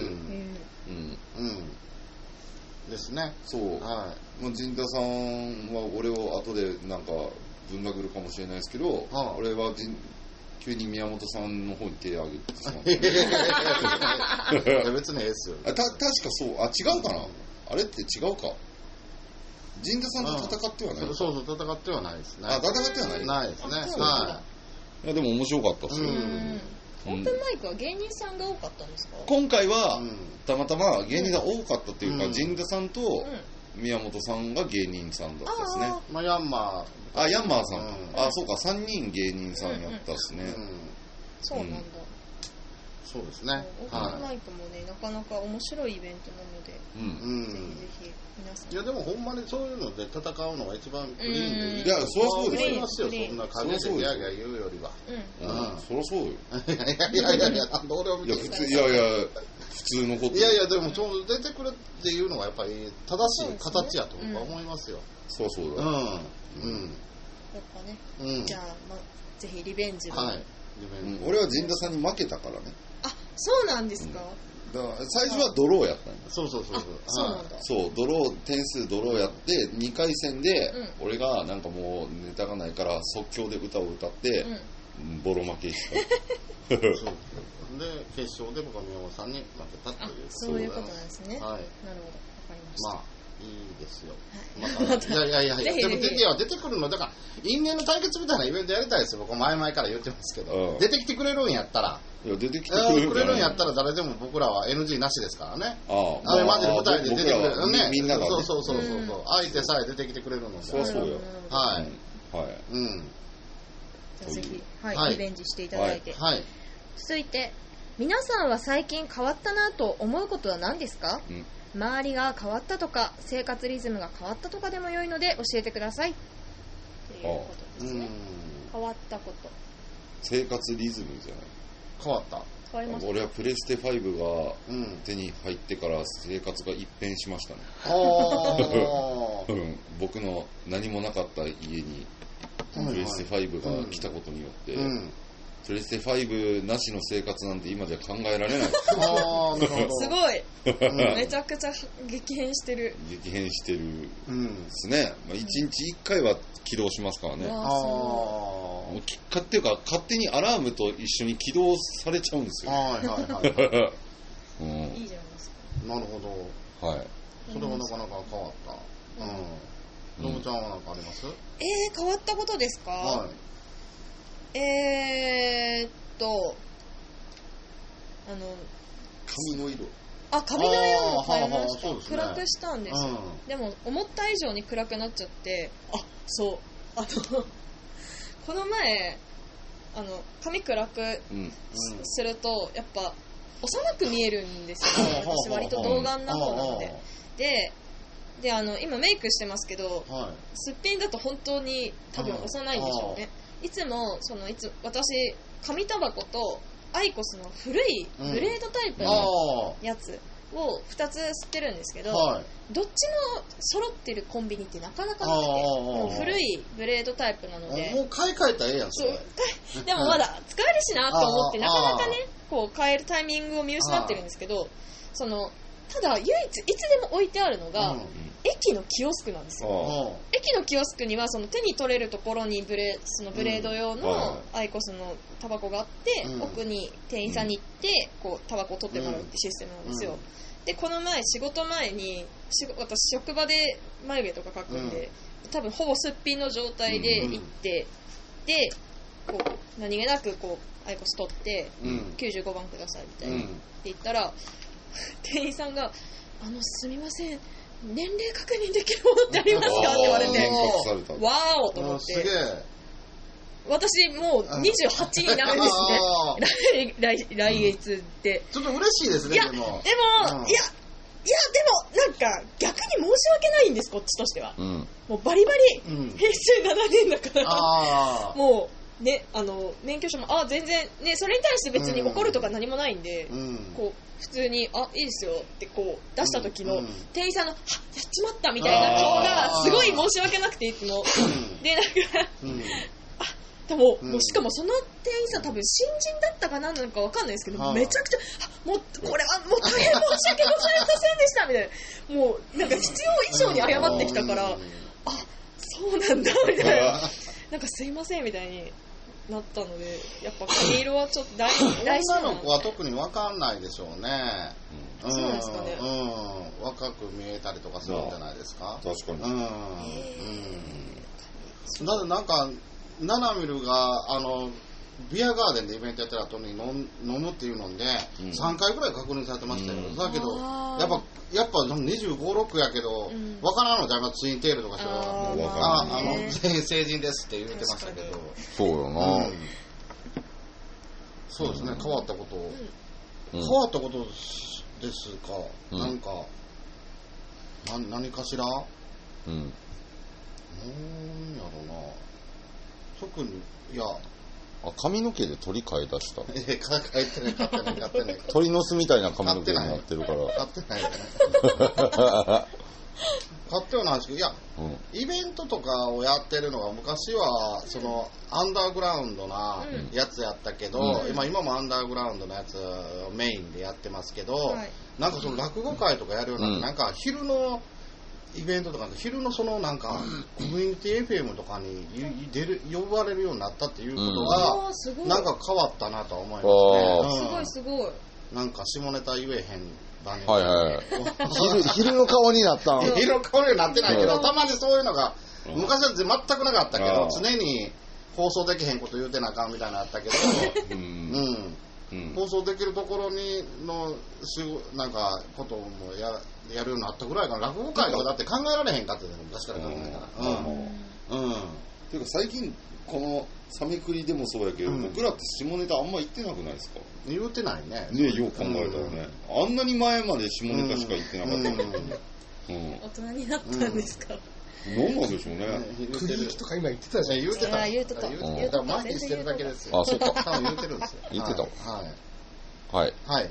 Speaker 2: ですね。
Speaker 4: そう。陣田さんは俺を後でなんかぶん殴るかもしれないですけど、俺は急に宮本さんの方に手を挙げてしまって
Speaker 2: 別にええっすよ。
Speaker 4: 確かそう。違うかな、あれって違うか。陣田さんと戦ってはない。
Speaker 2: そう戦ってはないですね。
Speaker 4: 戦ってはない。
Speaker 2: ないですね。
Speaker 4: いやでも面白かったですよ。
Speaker 3: オープンマイクは芸人さんが多かったんですか？
Speaker 4: 今回はたまたま芸人が多かったっていうか、陣田さんと宮本さんが芸人さんだったですね。
Speaker 2: ヤンマ
Speaker 4: ーさん。そうか、3人芸人さんやったですね。
Speaker 3: そうなんだ。
Speaker 2: そうですね。
Speaker 3: オープンマイクもね、なかなか面白いイベントなので、ぜひ皆さん。
Speaker 2: いやでもほんまにそういうので戦うのが一番クリーンでいい。
Speaker 4: いや、そりゃそう
Speaker 2: ですよ。ますよ、そんな陰でギャーギャー言うよりは。
Speaker 4: そりゃそうよ。
Speaker 2: いや、どれを見て
Speaker 4: 普通のこと。
Speaker 2: いやでも出てくるっていうのがやっぱり正しい形やと僕は思いますよ。
Speaker 4: そうだ。
Speaker 3: やっぱね。じゃあぜひリベンジを。
Speaker 4: 俺は陣田さんに負けたからね。
Speaker 3: そうなんですか。
Speaker 4: だから最初はドローやったんだ。
Speaker 2: そうそう
Speaker 3: なんだ。
Speaker 4: そう、点数ドローやって2回戦で俺がなんかもうネタがないから即興で歌を歌ってボロ負けした。
Speaker 2: で決勝で僕は宮本さんに負けたという。
Speaker 3: そういうことなんですね。なるほど、わかりました。
Speaker 2: いいですよ。いやでも出てくるのだから因縁の対決みたいなイベントやりたいですよ。僕前々から言ってますけど、出てきてくれるんやったら。
Speaker 4: 出てきて
Speaker 2: くれるんやったら誰でも僕らは NG なしですからね。マジで舞台で出てくれるね。
Speaker 4: みんながね。
Speaker 2: そう。相手さえ出てきてくれるので。
Speaker 4: そうよ。
Speaker 3: じゃあぜひリベンジしていただいて。続いて皆さんは最近変わったなと思うことは何ですか？周りが変わったとか生活リズムが変わったとかでも良いので教えてくださいっていうことですね。変わったこと、
Speaker 4: 生活リズムじゃない。
Speaker 2: 変わった。
Speaker 3: 変わりました。
Speaker 4: 俺はプレステ5が手に入ってから生活が一変しましたね。僕の何もなかった家にプレステ5が来たことによって、プレステ5なしの生活なんて今じゃ考えられない。
Speaker 3: すごい。めちゃくちゃ激変してる。
Speaker 4: 激変してるですね。1日1回は起動しますからね。っていうか勝手にアラームと一緒に起動されちゃうんですよ。
Speaker 3: いいじゃないですか。
Speaker 2: なるほど。それはなかなか変わった。のぶちゃんは何かあります？
Speaker 3: 変わったことですか？
Speaker 4: 髪の色。
Speaker 3: 髪の色も変えました。暗くしたんですよ。でも思った以上に暗くなっちゃって、そうこの前髪暗くするとやっぱ幼く見えるんですよ。私割と童顔な方なので。で今メイクしてますけど、すっぴんだと本当に多分幼いんでしょうね。いつも私紙タバコとアイコスの古いグレードタイプのやつを2つ吸ってるんですけど、どっちも揃ってるコンビニってなかなかなくて、もう古いグレードタイプなので、
Speaker 2: もう買い替えたらええやん。
Speaker 3: でもまだ使えるしなと思ってなかなかねこう変えるタイミングを見失ってるんですけど、 ただ唯一いつでも置いてあるのが、駅のキオスクなんですよ。駅のキオスクにはその手に取れるところにそのブレード用のアイコスのタバコがあって、奥に店員さんに行ってこうタバコを取ってもらうってシステムなんですよ。でこの前仕事前に私職場で眉毛とか描くんで、多分ほぼすっぴんの状態で行って、でこう何気なくこうアイコス取って、95番くださいみたいな、って言ったら店員さんがすみません年齢確認できるものってありますかって言われて、わーおと思って、私もう28になるんですね来月で、
Speaker 2: ちょっと嬉しいですね。でもでもなんか
Speaker 3: 逆に申し訳ないんです、こっちとしては。もうバリバリ平成7年だからもうね、免許証も全然ね、それに対して別に怒るとか何もないんで、こう普通にいいですよってこう出した時の店員さんのやっちまったみたいな顔がすごい申し訳なくて、いつもでなんかでもしかもその店員さん多分新人だったか何なのか分かんないですけど、めちゃくちゃもうこれはもう大変申し訳ございませんでしたみたいな、もうなんか必要以上に謝ってきたから、そうなんだみたいな、なんかすいませんみたいになったので、やっぱ髪色はちょっと大事な
Speaker 2: 女の子は特に分かんないでしょうね。
Speaker 3: そうなんですかね。
Speaker 2: 若く見えたりとかするんじゃないですか。
Speaker 4: 確かに。
Speaker 2: なんかナナミルがビアガーデンでイベントやってる後に飲むっていうので、3回ぐらい確認されてましたよ。だけどやっぱ25、6やけど、わからんのじゃん、ツインテールとかしては全員成人ですって言ってましたけど。
Speaker 4: そうよな。
Speaker 2: そうですね、変わったことですか。なんか何かしら。やろうな。特に
Speaker 4: 髪の毛で鳥飼い出した。
Speaker 2: 飼ってない。
Speaker 4: 鳥の巣みたいな髪の毛になってるから。
Speaker 2: 飼ってない。買ってはないですけど、イベントとかをやってるのが昔はそのアンダーグラウンドなやつやったけど、今もアンダーグラウンドのやつをメインでやってますけど、なんかその落語会とかやるようになって、なんか昼のイベントとか昼のそのなんかコミュニティ FM とかに呼ばれるようになったっていうことがなんか変わったなとは思いますね。
Speaker 3: すごい。
Speaker 2: なんか下ネタ言えへん場に。
Speaker 4: 昼の顔になったん。
Speaker 2: 昼の顔になってないけど、たまにそういうのが昔は全くなかったけど、常に放送できへんこと言うてなあかんみたいなのあったけど、放送できるところにのなんかこともやるようになったぐらいかな。落語会とかだって考えられへんかったで昔から考えたら。
Speaker 4: っていうか最近このサメクリでもそうやけど、僕らって下ネタあんま言ってなくないですか？
Speaker 2: 言うてないね。
Speaker 4: よく考えたらね、あんなに前まで下ネタしか言ってなかったのに、
Speaker 3: 大人になったんですか？
Speaker 4: 何なんでしょうね。
Speaker 5: クリーキとか今言ってたじゃん。
Speaker 2: 言うてた。麻痺してるだけですよ。
Speaker 4: そうか。
Speaker 2: 多分言うてるんですよ。
Speaker 4: 言ってた。
Speaker 2: はい。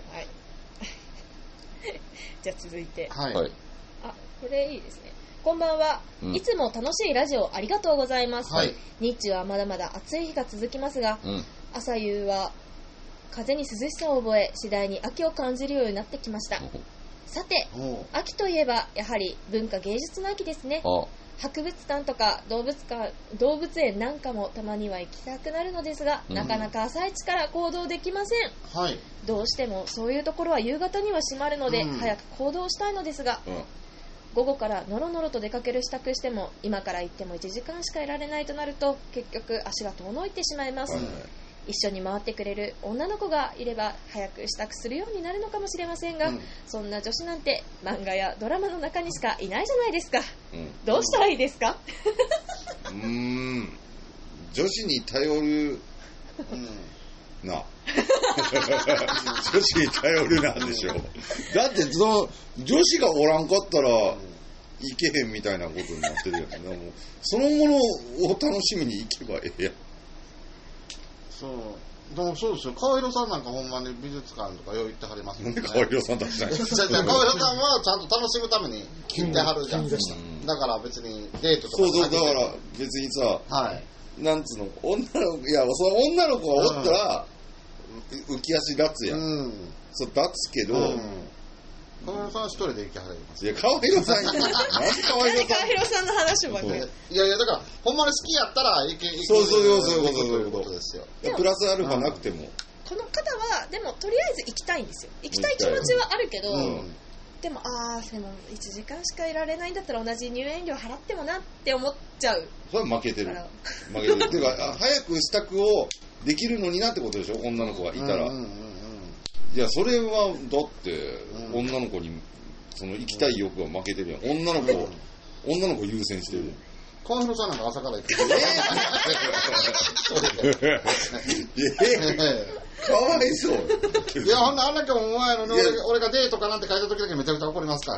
Speaker 3: じゃあ続いて。
Speaker 2: はい。
Speaker 3: これいいですね。こんばんは、いつも楽しいラジオありがとうございます。日中はまだまだ暑い日が続きますが、朝夕は風に涼しさを覚え、次第に秋を感じるようになってきました。さて、秋といえばやはり文化芸術の秋ですね。博物館とか動物園なんかもたまには行きたくなるのですが、なかなか朝一から行動できません。どうしてもそういうところは夕方には閉まるので、早く行動したいのですが、午後からのろのろと出かける支度しても、今から行っても1時間しかいられないとなると結局足が遠のいてしまいます。一緒に回ってくれる女の子がいれば早く支度するようになるのかもしれませんが、そんな女子なんて漫画やドラマの中にしかいないじゃないですか。どうしたらいいですか？
Speaker 4: 女子に頼るな。女子に頼るなんでしょ。だってその女子がおらんかったらいけへんみたいなことになってるやつ。もうそのものを楽しみに行けばええやん。
Speaker 2: でもそうですよ。川色さんなんかほんまに美術館とかよう行ってはりますもんね。
Speaker 4: 川色さんたちない。
Speaker 2: 川色さんはちゃんと楽しむために行ってはるじゃん。だから別にデートとか。
Speaker 4: そうだから別にさ、なんつうの、その女の子がおったら浮き足立つやん。そう立つけど、
Speaker 2: 川弘さんは一人で行きはります。
Speaker 4: いや、川弘さん、なんで川
Speaker 3: 弘さんの話ばっかり。
Speaker 2: いや、だから、ほんまに好きやったら行け
Speaker 4: そういう
Speaker 2: ことですよ。
Speaker 4: プラスアルファなくても。
Speaker 3: この方は、でも、とりあえず行きたいんですよ。行きたい気持ちはあるけど、でも、でも、1時間しかいられないんだったら同じ入園料払ってもなって思っちゃう。
Speaker 4: それは負けてる。負けてる。っていうか、早く支度をできるのになってことでしょ、女の子がいたら。いや、それは、だって、女の子に、その、行きたい欲が負けてるやん。女の子優先してる。
Speaker 2: 川弘さんなんか朝から行って
Speaker 4: かわいそう。
Speaker 2: いや、ほんなあんだけお前の俺がデートかなんて書いた時だけめちゃくちゃ怒りますから。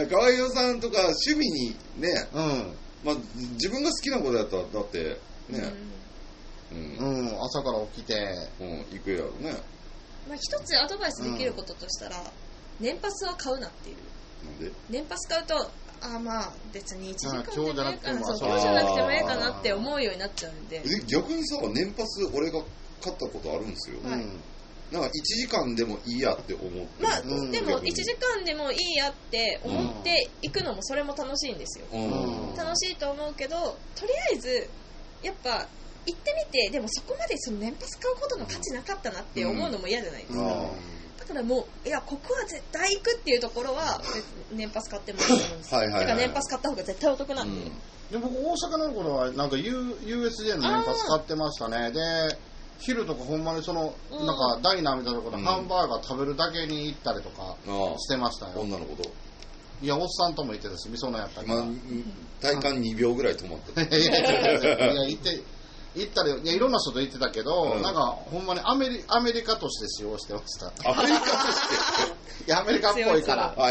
Speaker 4: 川弘さんとか趣味にね、まあ、自分が好きなことやったら、だってね、
Speaker 2: 朝から起きて、
Speaker 4: 行くやろね。
Speaker 3: まあ、一つアドバイスできることとしたら、年パスは買うなっていう。
Speaker 4: なんで？
Speaker 3: 年パス買うと、まあ別に1時間
Speaker 2: 今日じゃなくても
Speaker 3: 今日じゃなくてもいいかなって思うようになっちゃうんで。
Speaker 4: 逆にさ、年パス俺が買ったことあるんですよ。なんか1時間でもいいやって思って。
Speaker 3: まあ、でも1時間でもいいやって思って行くのもそれも楽しいんですよ。楽しいと思うけど、とりあえずやっぱ行ってみて、でもそこまでその年パス買うことの価値なかったなって思うのも嫌じゃないですか。だからもう、いや、ここは絶対行くっていうところは年パス買ってもいいと思うんですよ。てか年パス買った方が絶対お得なんで。
Speaker 2: で僕大阪の頃はなんか USJ の年パス買ってましたね。で昼とかほんまにその、なんかダイナーみたいなところでハンバーガー食べるだけに行ったりとかしてましたよ。
Speaker 4: 女の子と。
Speaker 2: いや、おっさんとも行ってたし、みそのやったり。
Speaker 4: 体感2秒ぐらい止まった。
Speaker 2: いや、行ったり、いや、いろんな人と行ってたけど、なんかほんまにアメリカとして使用してました。
Speaker 4: アメリカとして
Speaker 2: いや、アメリカっぽいから。だ
Speaker 3: から、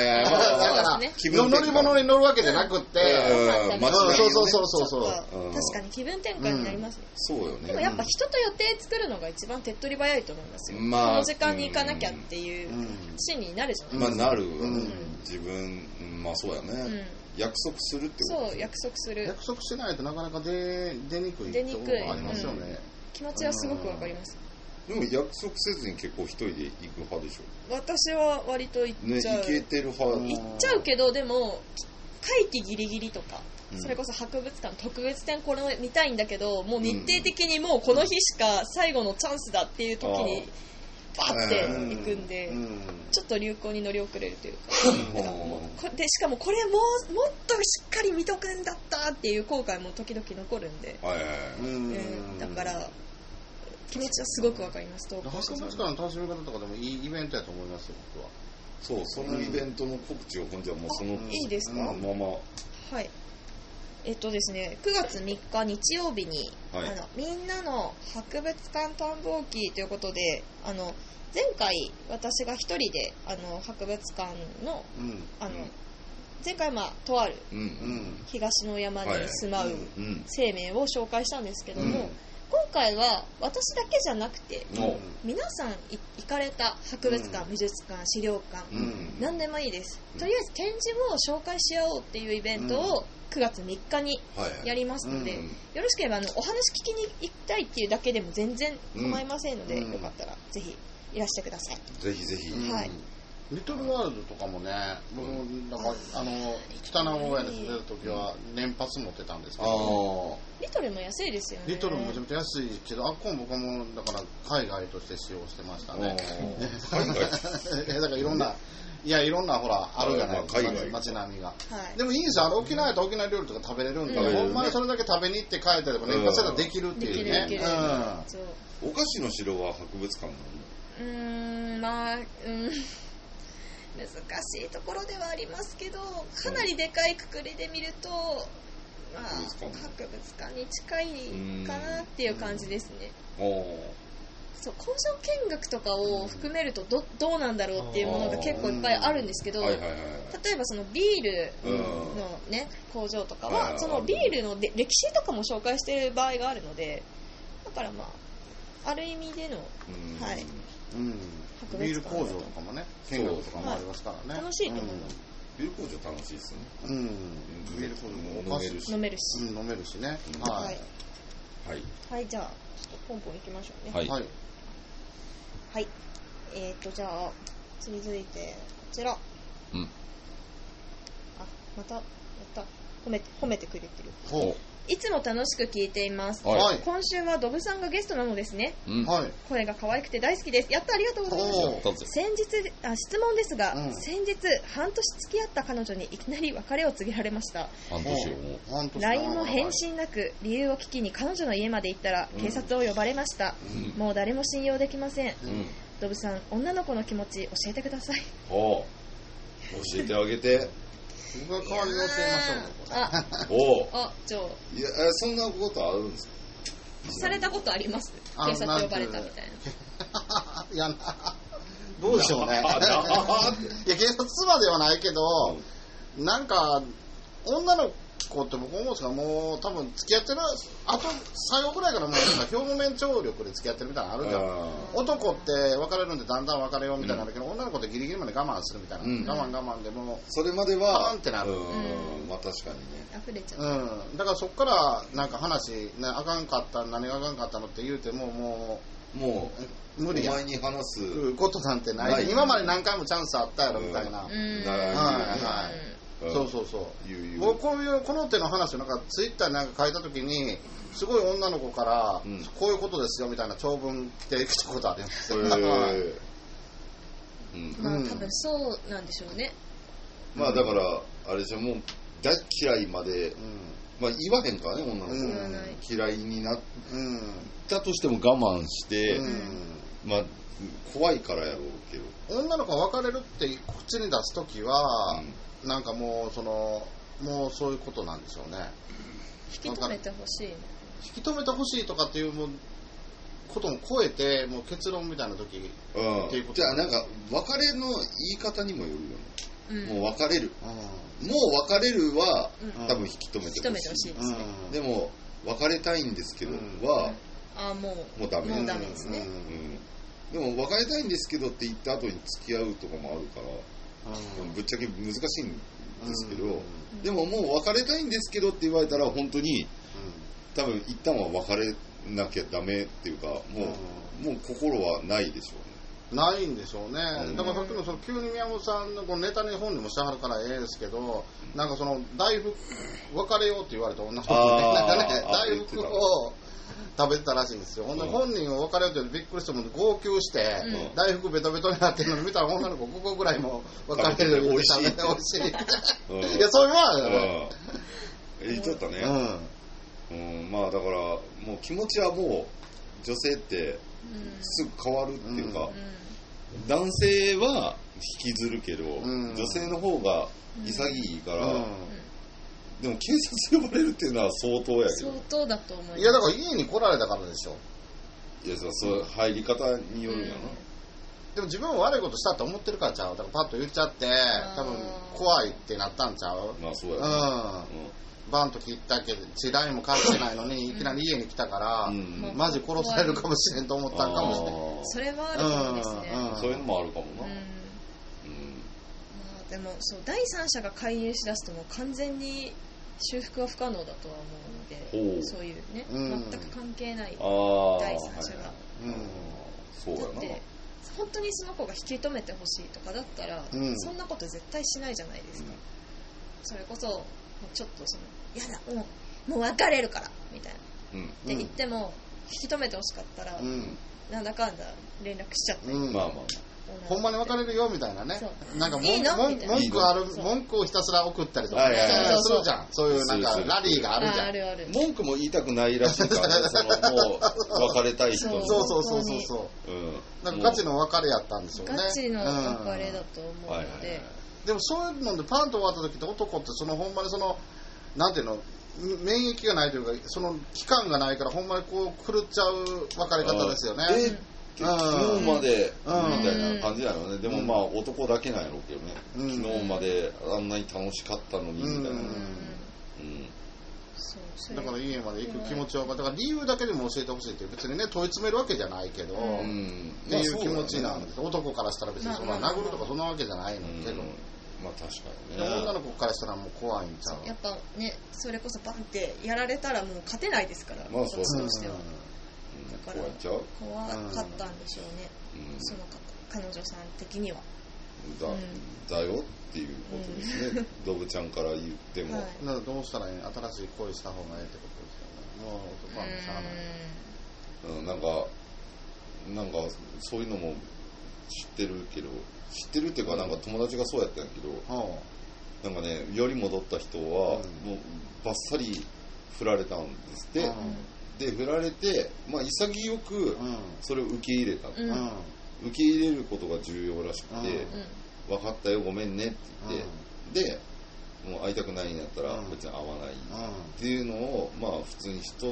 Speaker 2: 乗り物に乗るわけじゃなくって、そう。
Speaker 3: 確かに気分転換になりますね。
Speaker 4: そうよね。
Speaker 3: でもやっぱ人と予定作るのが一番手っ取り早いと思いますよ。この時間に行かなきゃっていう心理になるじゃないですか。
Speaker 4: まあなる。自分、まあそうやね。約束するってこと。
Speaker 3: そう、約束する。
Speaker 2: 約束しないとなかなか出にくいところがありますよね。
Speaker 3: 気持ちはすごくわかります。
Speaker 4: でも約束せずに結構一人で行く派でしょ。
Speaker 3: 私は割と行っちゃう。
Speaker 4: ね、行けてる派。
Speaker 3: 行っちゃうけど、でも会期ギリギリとか、それこそ博物館特別展これ見たいんだけど、もう日程的にもうこの日しか最後のチャンスだっていう時にバーって行くんで、ちょっと流行に乗り遅れるというか、でしかもこれもっとしっかり見とくんだったっていう後悔も時々残るんで、だから気持ちはすごくわかります。
Speaker 2: 博物館の楽しみ方とかでもいいイベントやと思いますよ、僕は。
Speaker 4: そう、そのイベントの告知を今度はもうその
Speaker 3: いいですか？
Speaker 4: まま。
Speaker 3: はい。ですね、9月3日日曜日に、みんなの博物館探訪記ということで、前回私が一人で博物館の、前回とある東の山に住まう生命を紹介したんですけども、今回は私だけじゃなくて、皆さん行かれた博物館、美術館、資料館、何でもいいです。とりあえず展示を紹介し合おうっていうイベントを9月3日にやりますので、よろしければお話聞きに行きたいっていうだけでも全然構いませんので、よかったらぜひいらしてください。
Speaker 4: ぜひぜひ。
Speaker 3: はい。
Speaker 2: リトルワールドとかもね、僕なんか北名古屋に出た時は年パス持ってたんですけど、
Speaker 3: リトルも安いですよね。
Speaker 2: リトルもめちゃめちゃ安いけど、僕もだから海外として使用してましたね。
Speaker 4: 海外
Speaker 2: だからいろんなほらあるじゃないですか、街並みが。でもいいんですよ、沖縄やったら沖縄料理とか食べれるんで、ほんまにそれだけ食べに行って帰ったりとか年パスができるっていうね。
Speaker 4: お菓子の城は博物館なの？
Speaker 3: 難しいところではありますけど、かなりでかいくくりで見ると、博物館に近いかなっていう感じですね。そう、工場見学とかを含めるとどうなんだろうっていうものが結構いっぱいあるんですけど、例えばそのビールのね、工場とかはそのビールの歴史とかも紹介している場合があるので、だからある意味での
Speaker 2: ビール工場とかもね、見学とかもありますからね。
Speaker 3: 楽しいと思います。
Speaker 4: ビール工場楽しいですね。
Speaker 2: ビール工場も
Speaker 3: 飲めるし。
Speaker 2: 飲めるしね。
Speaker 3: はい、じゃあちょっとポンポン行きましょうね。
Speaker 2: はい。
Speaker 3: じゃあ続いてこちら。 うん。また褒めてくれてる。いつも楽しく聞いています。はい、今週はドブさんがゲストなのですね。はい、声が可愛くて大好きです。やった、ありがとうございます。質問ですが、先日半年付き合った彼女にいきなり別れを告げられました。LINE も返信なく、理由を聞きに彼女の家まで行ったら警察を呼ばれました。もう誰も信用できません。ドブさん、女の子の気持ち教えてください。
Speaker 4: 教えてあげて。
Speaker 2: 僕が代わりに教えましょ
Speaker 4: う。いや、そんなことあるんですか？
Speaker 3: されたことあります？警察呼ばれたみたいな。
Speaker 2: いやな、どうでしょうね。いや、警察まではないけど、なんか女の子って僕思うんですが、もう多分付き合ってるあと最後ぐらいからもう表面張力で付き合ってるみたいなのあるじゃん。男って別れるんでだんだん別れようみたいなんだけど、女の子ってギリギリまで我慢するみたいな、我慢でも
Speaker 4: それまでは
Speaker 2: パーンってなる。
Speaker 4: まあ確かにね。
Speaker 3: 溢れちゃう。
Speaker 2: だからそっからなんか話あかんかった何があかんかったのって言うてもう無理や。
Speaker 4: お前に話す
Speaker 2: ことなんてない。今まで何回もチャンスあったやろみたいな。そう僕この手の話をなんかツイッターになんか書いたときにすごい女の子から、こういうことですよみたいな長文来てきたことありますよ。
Speaker 3: まあ多分そうなんでしょうね。
Speaker 4: まあだからあれじゃもう大嫌いまで、まあ言わへんからね、女の子、嫌いになったとしても我慢して、まあ怖いからやろうけど、
Speaker 2: 女の子が別れるって口に出すときは、なんかもうそういうことなんでしょうね。
Speaker 3: 引き止めてほしい。
Speaker 2: 引き止めてほしいとかっていうことも超えて、もう結論みたいな時っていうこと。
Speaker 4: じゃあなんか別れの言い方にもよるよね。もう別れる。もう別れるは多分引き止めてほしいですね。でも別れたいんですけどはもうダメですね。でも別れたいんですけどって言った後に付き合うとかもあるから。ぶっちゃけ難しいんですけど、でももう別れたいんですけどって言われたら本当に多分一旦は別れなきゃダメっていうか、もう心はないでしょ
Speaker 2: うね。ないんでしょうね。だからさっきの急に宮本さんのこのネタに本にもしてはるからですけど、なんか大福別れようって言われた女の子に大福を食べてたらしいんですよ。本人を別れようとびっくりしても号泣して、大福ベトベトになってるの見たら女の子5個ぐらいも別れるように食べて美味しい。いや、そういうもんだよ。
Speaker 4: 言っとったね。まあだからもう気持ちはもう女性ってすぐ変わるっていうか、男性は引きずるけど、女性の方が潔いから。でも警察呼ばれるっていうのは相当やけど。
Speaker 3: 相当だと思います。
Speaker 2: いやだから家に来られたからでしょ。
Speaker 4: いやそう入り方によるんやな。
Speaker 2: でも自分は悪いことしたって思ってるからちゃう。だからパッと言っちゃって多分怖いってなったんちゃう。
Speaker 4: まあそうや
Speaker 2: ね。バンと切ったけどラインも返してないのにいきなり家に来たから、マジ殺されるかもしれんと思ったんかもしれない。
Speaker 3: それはあるかもですね。
Speaker 4: そういうのもあるかもな。
Speaker 3: でも第三者が介入しだすともう完全に修復は不可能だとは思うので、そういうね、全く関係ない第三者が、だって本当にその子が引き止めてほしいとかだったら、そんなこと絶対しないじゃないですか。それこそちょっとやだもう別れるからみたいな、って言っても引き止めてほしかったら、なんだかんだ連絡しちゃって、
Speaker 2: ほんまに別れるよみたいなね。なんか文句をひたすら送ったりとかするじゃん。そういうなんかラリーがあるじゃん。
Speaker 4: 文句も言いたくないらしいからね。もう別れたい人に。
Speaker 2: そうなんかガチの別れやったんでしょうね。
Speaker 3: ガチの別れだと思うので。
Speaker 2: でもそういうのでパンと終わった時って男ってほんまになんていうの免疫がないというか期間がないからほんまにこう狂っちゃう別れ方ですよね。
Speaker 4: 昨日までみたいな感じなのね。でもまあ男だけなんやろうけどね。昨日まであんなに楽しかったのにみたいな。
Speaker 2: だから家まで行く気持ちはだから理由だけでも教えてほしいっていう、別にね問い詰めるわけじゃないけど、っていう気持ちなんです。男からしたら別に殴るとかそんなわけじゃないのけど。
Speaker 4: まあ確かにね。
Speaker 2: 女の子からしたらもう怖いんちゃう。
Speaker 3: やっぱね、それこそバンってやられたらもう勝てないですから。
Speaker 4: まあそう
Speaker 3: しては。だから怖かったんでしょうね。その彼女さん的には。
Speaker 4: だよっていうことですね。ドブちゃんから言っても、
Speaker 2: だからどうしたらいい、新しい恋した方がいいってことですよね。もう男はもうしゃあない。
Speaker 4: なんかそういうのも知ってるっていうか、なんか友達がそうやったんやけど、なんかね、より戻った人はもうバッサリ振られたんですって、で振られて、まあ、潔くそれを受け入れた、受け入れることが重要らしくて、分かったよごめんねって言って、でもう会いたくないんやったら別に会わないっていうのをまあ普通にしとって、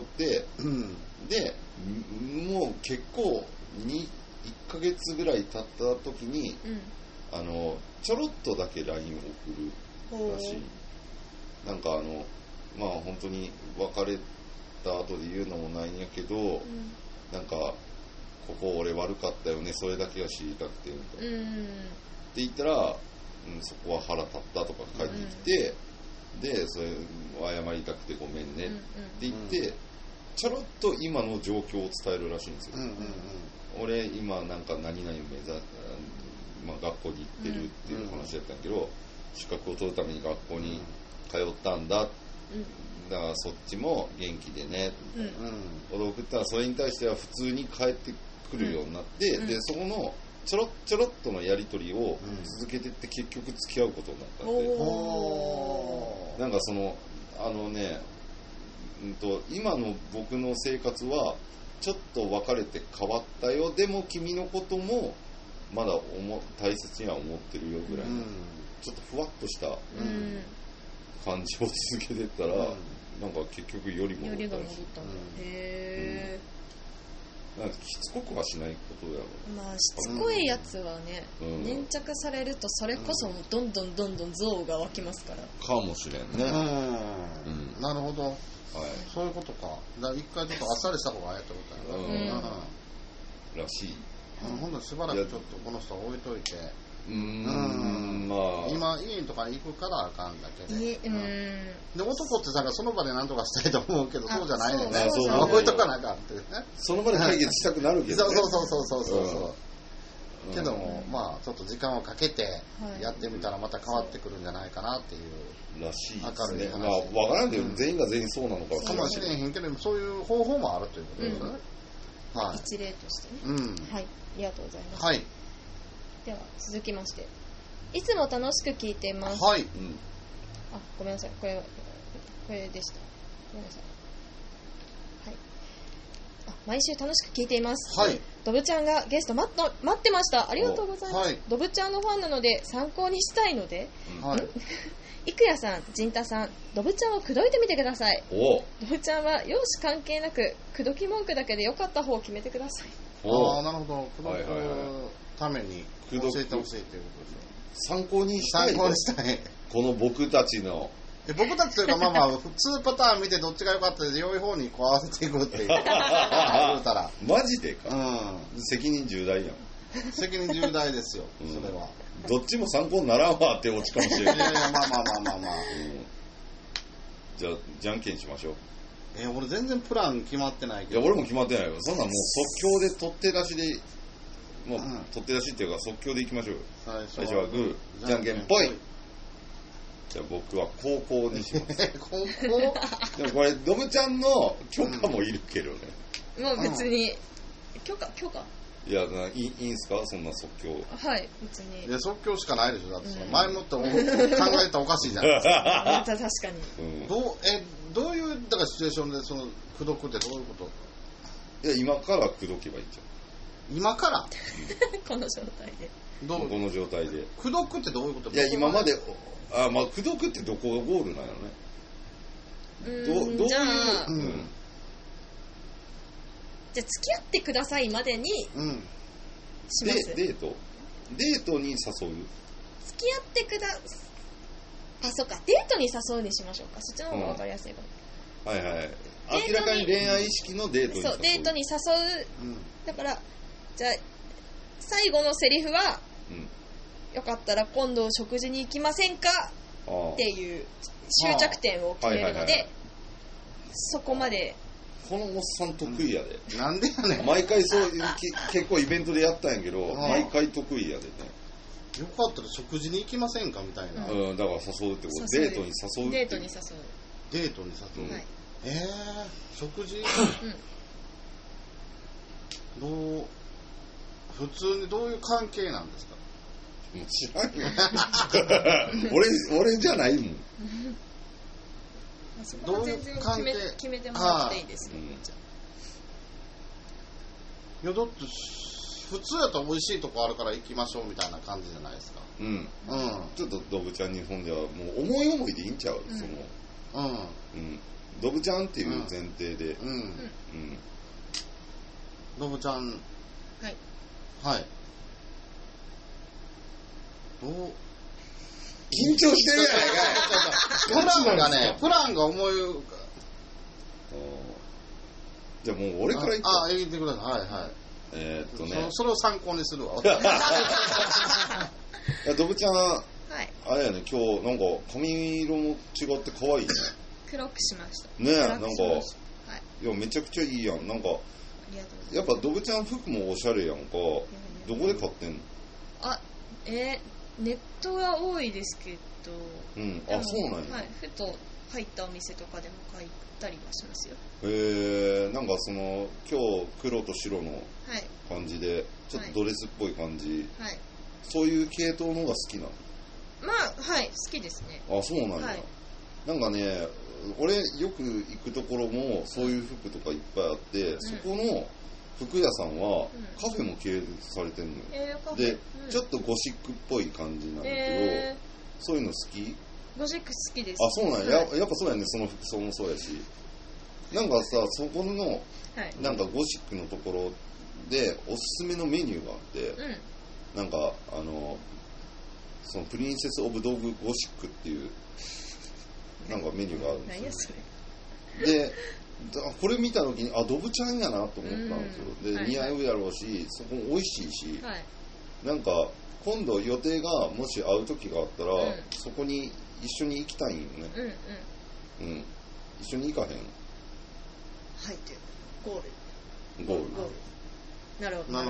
Speaker 4: でもう結構1ヶ月ぐらい経った時に、ちょろっとだけ LINE を送るらしい。なんかまあ本当に別れた後で言うのもないんやけど、なんかここ俺悪かったよね、それだけが知りたくてみたいな、って言ったら、そこは腹立ったとか帰ってきて、でそれ謝りたくてごめんねって言って、ちょろっと今の状況を伝えるらしいんですよ。俺今なんか何々まあ、学校に行ってるっていう話だったんやけど、資格を取るために学校に通ったんだ、だからそっちも元気でねって送ったら、それに対しては普通に帰ってくるようになって、でそこのちょろっとのやり取りを続けてって結局付き合うことになったんで、なんかその今の僕の生活はちょっと別れて変わったよ、でも君のこともまだ大切には思ってるよぐらいの、ちょっとふわっとした感じを続けてったら、なんか結局より戻ったらしい。へー、なんかしつこくはしないことだろう。
Speaker 3: まあしつこいやつはね、粘着されるとそれこそもうどんどん憎悪が湧きますから。
Speaker 4: かもしれんね。
Speaker 2: なるほど。そういうことか。だから一回ちょっとあっさりした方がいいってことやね。
Speaker 4: らしい。
Speaker 2: ほんとしばらくちょっとこの人置いといて。
Speaker 4: まあ
Speaker 2: 今家とか行くからあかんだけで。で男ってさ、その場で何とかしたいと思うけど、そうじゃないよね。置いとかなあかんってね。
Speaker 4: その場で解決したくなるけどね。
Speaker 2: けども、まあちょっと時間をかけてやってみたらまた変わってくるんじゃないかなっていう。
Speaker 4: らしいですね。まあ分からんけど、全員が全員そうなのか
Speaker 2: もしれへんけど、そういう方法もあるということですね。
Speaker 3: 一例としてね。はい、ありがとうございます。では続きまして、いつも楽しく聞いています。あ、ごめんなさい、これでした。ごめんなさい。毎週楽しく聞いています。ドブちゃんがゲスト待ってました。ありがとうございます。ドブちゃんのファンなので参考にしたいので、いくやさん、じんたさん、ドブちゃんを口説いてみてください。ドブちゃんは容姿関係なく口説き文句だけで良かった方を決めてください。
Speaker 2: ああ、なるほど。口説くために教えてほしいということですよ。
Speaker 4: 参考にしたい。この僕たちの。
Speaker 2: 僕たちというか、まあまあ、普通パターン見てどっちが良かったで、良い方にこう合わせていくっていう。言うたら。
Speaker 4: マジでか。責任重大やん。
Speaker 2: 責任重大ですよ、それは。
Speaker 4: どっちも参考にならんわってオチかもしれない。
Speaker 2: いやいや、まあ。
Speaker 4: じゃあ、じゃんけんしましょう。
Speaker 2: 俺全然プラン決まってないけど。
Speaker 4: いや、俺も決まってないよ。そんなんもう即興で取って出しで、もう取って出しっていうか即興でいきましょうよ。最初はグー、じゃんけんぽい。じゃあ僕は高校にします。
Speaker 2: 高校
Speaker 4: でもこれドブちゃんの許可もいるけどね。
Speaker 3: もう別に許可
Speaker 4: いや、いいんすか、そんな即興。
Speaker 3: はい別に。
Speaker 2: いや即興しかないでしょ。だって前もって考えたらおかしいじゃないです
Speaker 3: か。確かに。
Speaker 2: どういうだからシチュエーションでその口説くってどういうこと？
Speaker 4: いや、今から口説けばいいじゃ
Speaker 2: ん。今から？
Speaker 3: この状態で。
Speaker 4: この状態で。
Speaker 2: 口説くってどういうこと？
Speaker 4: いや、今までまあ口説くってどこがゴールなのね。
Speaker 3: じゃあ、じゃあ付き合ってくださいまでにします。
Speaker 4: デートに誘う？
Speaker 3: 付き合ってくだそうか、デートに誘うにしましょうか。そっちの方が分かりやすいかも。
Speaker 4: はいはい。明らかに恋愛意識のデートに誘う。
Speaker 3: そう、デートに誘う。だからじゃあ最後のセリフは、よかったら今度食事に行きませんかっていう終着点を決めるので、そこまで。
Speaker 4: このおっさん得意やで。
Speaker 2: なんでやねん。
Speaker 4: 毎回そう結構イベントでやったんやけど、毎回得意やでね。
Speaker 2: よかったら食事に行きませんかみたいな。
Speaker 4: だから誘うってこと。デートに誘う。
Speaker 3: デートに誘う。
Speaker 2: デートに誘う。はい。食事、普通にどういう関係なんですか？
Speaker 4: 知らんよ。俺じゃないもん。
Speaker 3: そこは全然決めてもらっていいですね。
Speaker 2: いやだって普通やったら美味しいとこあるから行きましょうみたいな感じじゃないですか。
Speaker 4: ちょっとドブちゃんにほんではもう思い思いでいいんちゃう？ドブちゃんっていう前提で。
Speaker 2: ドブちゃん。はい。はい。
Speaker 4: 緊張してるやないかい。
Speaker 2: プランが思い浮か
Speaker 4: じゃあもう俺から言って。
Speaker 2: 言ってください。はいはい。それを参考にするわ。
Speaker 4: ドブちゃん、あれやね、今日なんか髪色も違って可愛いね。
Speaker 3: 黒くしました。
Speaker 4: ねえ、なんか、いやめちゃくちゃいいやん。なんかやっぱドブちゃん服もおしゃれやんか。どこで買ってんの？
Speaker 3: ネットが多いですけど。
Speaker 4: そうなんや。
Speaker 3: ふと入ったお店とかでも買ったりはしますよ。
Speaker 4: なんかその今日黒と白の感じで、ちょっとドレスっぽい感じ、そういう系統のが好きなの？
Speaker 3: まあ好きですね。
Speaker 4: そうなんや。なんかね、俺よく行くところもそういう服とかいっぱいあって、そこの服屋さんはカフェも経営されてんのよ。で、ちょっとゴシックっぽい感じなんだけど、そういうの好き？
Speaker 3: ゴシック好きです。
Speaker 4: そうなんや。やっぱそうやね。その服装もそうやし、なんかさ、そこのなんかゴシックのところでおすすめのメニューがあって、なんかそのプリンセスオブドッグゴシックっていうなんかメニューがあるんですよ。でこれ見た時にドブちゃんやなと思ったんですよ。で、似合うやろうし、そこも美味しいし、なんか今度予定がもし会う時があったら、そこに一緒に行きたいんよね。一緒に行かへん？
Speaker 3: ゴール。なるほど。はい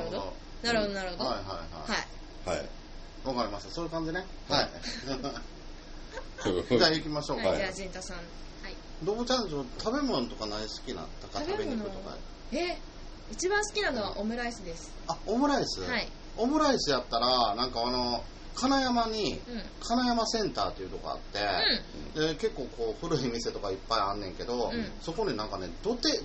Speaker 2: わかりました。そういう感じね。じゃあ行きましょうか。
Speaker 3: じゃあ陣太さん。
Speaker 2: ドブちゃん食べ物とか何好きなとか食べに行くとか。
Speaker 3: 一番好きなのはオムライスです。
Speaker 2: オムライス？オムライスやったらなんか金山に金山センターっていうとこあって、で結構こう古い店とかいっぱいあんねんけど、そこになんかね土手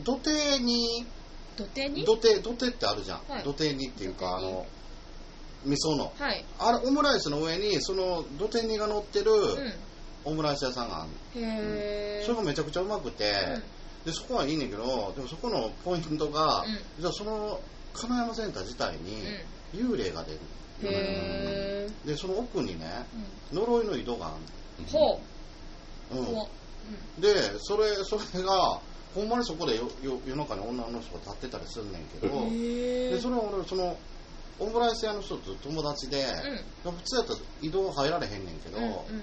Speaker 2: ってあるじゃん。土手煮っていうか味噌の、あれオムライスの上にその土手煮が乗ってるオムライス屋さんがあるの。それがめちゃくちゃうまくて、でそこはいいねんけど、でもそこのポイントが、じゃあその金山センター自体に幽霊が出る。でその奥にね、呪いの井戸があるの。でそれがほんまにそこで夜中に女の人が立ってたりすんねんけど、でそれは俺そのオムライス屋の人と友達で、普通やったら井戸入られへんねんけど、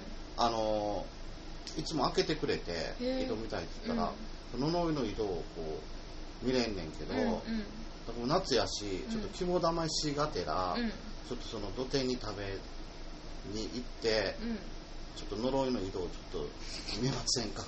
Speaker 2: いつも開けてくれて井戸みたいって言ったら、呪いの井戸をこう見れんねんけど、夏やしちょっと肝試しがてら、ちょっとその土手に食べに行って、ちょっと呪いの井戸をちょっと見ませんか？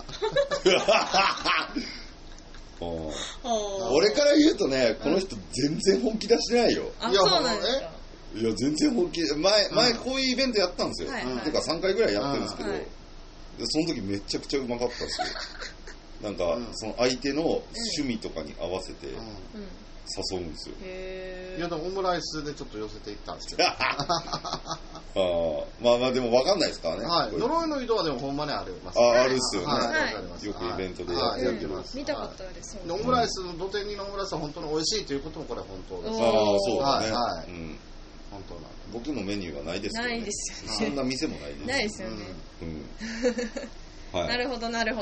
Speaker 4: 俺から言うとね、この人全然本気出してないよ。
Speaker 3: そうなんですか？
Speaker 4: いや全然本気。前こういうイベントやったんですよ。てか3回ぐらいやってるんですけど、その時めちゃくちゃうまかったんですよ。なんかその相手の趣味とかに合わせて誘うんですよ。
Speaker 2: いやでもオムライスでちょっと寄せていったんですけど。
Speaker 4: まあでも分かんないですからね。
Speaker 2: 呪いの井戸はでもほんまにあります。
Speaker 4: あるっすよね。よくイベントでやってます。
Speaker 3: 見たことある。
Speaker 2: オムライスの土手煮のオムライスは本当に美味しいということもこれは本当です。
Speaker 4: そうだね。
Speaker 2: 本当なんで。
Speaker 4: 僕のメニューはないですよね。
Speaker 3: ないですよね。
Speaker 4: そんな店もないです。
Speaker 3: ないですよね。なるほどなるほど。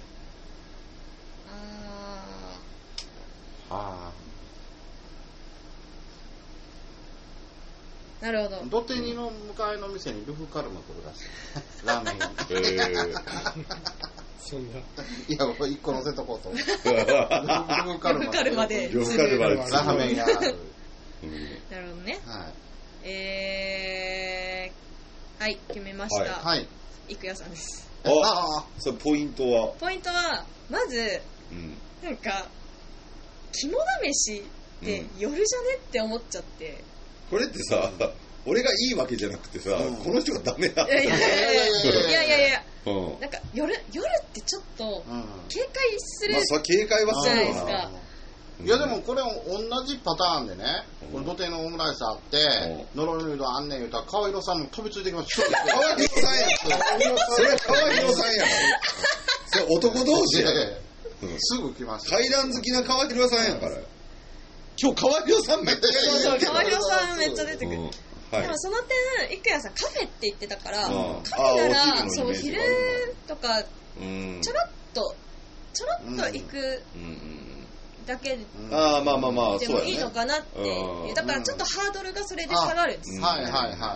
Speaker 3: なるほど。
Speaker 2: 土手煮の向かいの店にルフカルマ来るらしい。ラーメン屋。
Speaker 5: そんな。
Speaker 2: いや、1個乗せとこうと思って。ルフカルマで。
Speaker 4: ルフカルマで。
Speaker 2: ラーメン屋。なる
Speaker 3: ほどね。 はい、決めました。
Speaker 2: はい。
Speaker 3: いくやさんです。
Speaker 4: それポイントは？
Speaker 3: ポイントはまず、なんか肝試しって夜じゃねって思っちゃって。
Speaker 4: これってさ、俺がいいわけじゃなくてさ、この人がダメだ。
Speaker 3: いや、なんか夜ってちょっと警戒するじ
Speaker 4: 警戒はする
Speaker 3: じゃないですか。
Speaker 2: いやでもこれ同じパターンでね、これ土手のオムライスあって、呪いの井戸あんねん言うたら、川広さんも飛びついてきました。
Speaker 4: 川広さんや。それ川広さんや。それ男同士や。
Speaker 2: すぐ来ました。
Speaker 4: 階段好きな川広さんやから。今日川広さんめっちゃ
Speaker 3: そう、川広さんめっちゃ出てくる。でもその点、いくやさんカフェって言ってたから、カフェならそう昼とかちょろっと行くだけでもいいのかなっていう。だからちょっとハードルがそれで下がるんです。
Speaker 2: はい。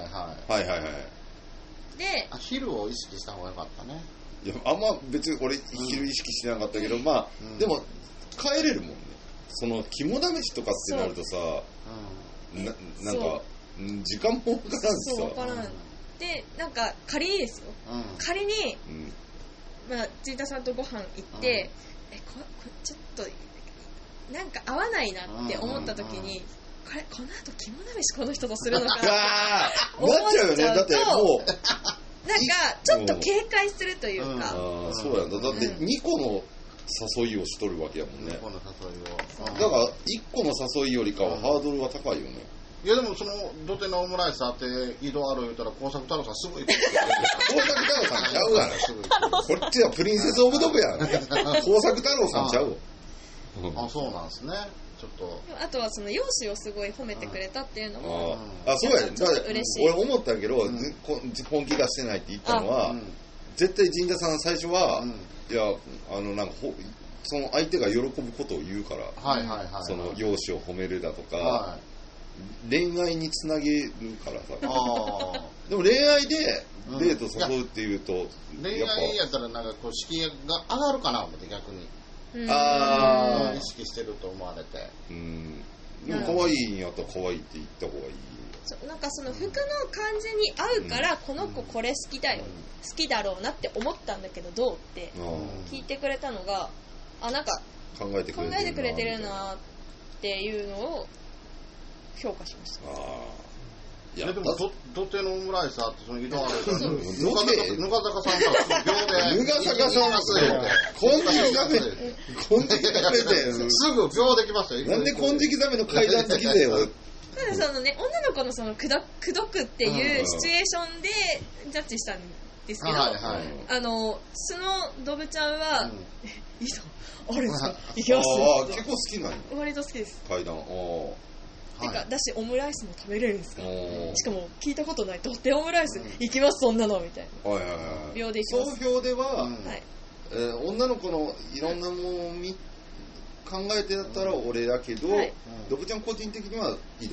Speaker 3: で、
Speaker 2: 昼を意識した方がよかったね。
Speaker 4: いや、あんま別に俺昼意識してなかったけど、でも帰れるもんね。その肝試しとかってなるとさ、なんか時間もわからんしさ。
Speaker 3: そう、わからん。で、なんか仮にですよ。仮に、ジータさんとご飯行って、ちょっとなんか合わないなって思った時に、この後肝試しこの人とするのかな思っちゃうと、なんかちょっと警戒するというか。
Speaker 4: そうやんだ。だって2個の誘いをしとるわけやもんね。
Speaker 2: 2個の誘いを。
Speaker 4: だから1個の誘いよりかはハードルは高いよね。
Speaker 2: いやでもその土手のオムライスあって井戸ある言うたら工作太郎さんすぐ行く。
Speaker 4: 工作太郎さんちゃうがな。こっちはプリンセスオブドブやん。工作太郎さんちゃう。
Speaker 2: そうなんですね。ちょっと
Speaker 3: あとはその容姿をすごい褒めてくれたっていうのも
Speaker 4: そうやね。だから俺思ったけど、本気出してないって言ったのは、絶対神田さん最初は、いやなんかその相手が喜ぶことを言うから、その容姿を褒めるだとか、恋愛につなげるからさ。でも恋愛でデート誘うっていうと、
Speaker 2: 恋愛やったらなんかこう敷居が上がるかな思って逆に。意識してると思われて。
Speaker 4: でも可愛いんやったら可愛いって言った方がいい。
Speaker 3: なんかその服の感じに合うから、この子これ好きだよ、好きだろうなって思ったんだけどどうって聞いてくれたのが、なんか考えてくれてるなっていうのを評価しました。
Speaker 2: いやでも土手のオムライスあってその井戸あるぬか坂さんから秒で
Speaker 4: ぬか坂さんが金色ザメです
Speaker 2: ぐ秒できましたよ。
Speaker 4: なんで金色ザメの階段好きだよ。
Speaker 3: そのね、女の子のその口説くっていうシチュエーションでジャッジしたんですけど、素のドブちゃんは、いいぞ、あるんですか、行きますって。
Speaker 4: 結構好きなの？
Speaker 3: 割と好きです。
Speaker 4: 階段。
Speaker 3: だしオムライスも食べれるんですか。しかも聞いたことない土手オムライス行きますそんなのみたいな。秒で行きます。
Speaker 4: 総評では、女の子のいろんなものを考えてだったら俺だけど、ドブちゃん個人的には井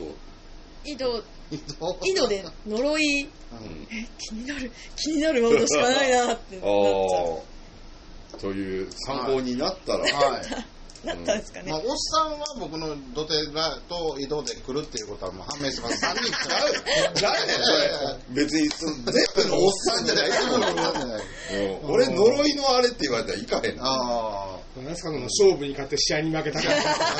Speaker 4: 戸
Speaker 3: で呪い、気になるワードしかないなってなっちゃう
Speaker 4: という参考になったら、
Speaker 3: なったんですかね。
Speaker 2: おっさんは僕の土手と井戸で来るっていうことはもう判明します。3人ちゃ
Speaker 4: う別に全部のおっさんじゃない俺呪いのあれって言われたらいかへん。
Speaker 5: まさかの勝負に勝って試合に負けたから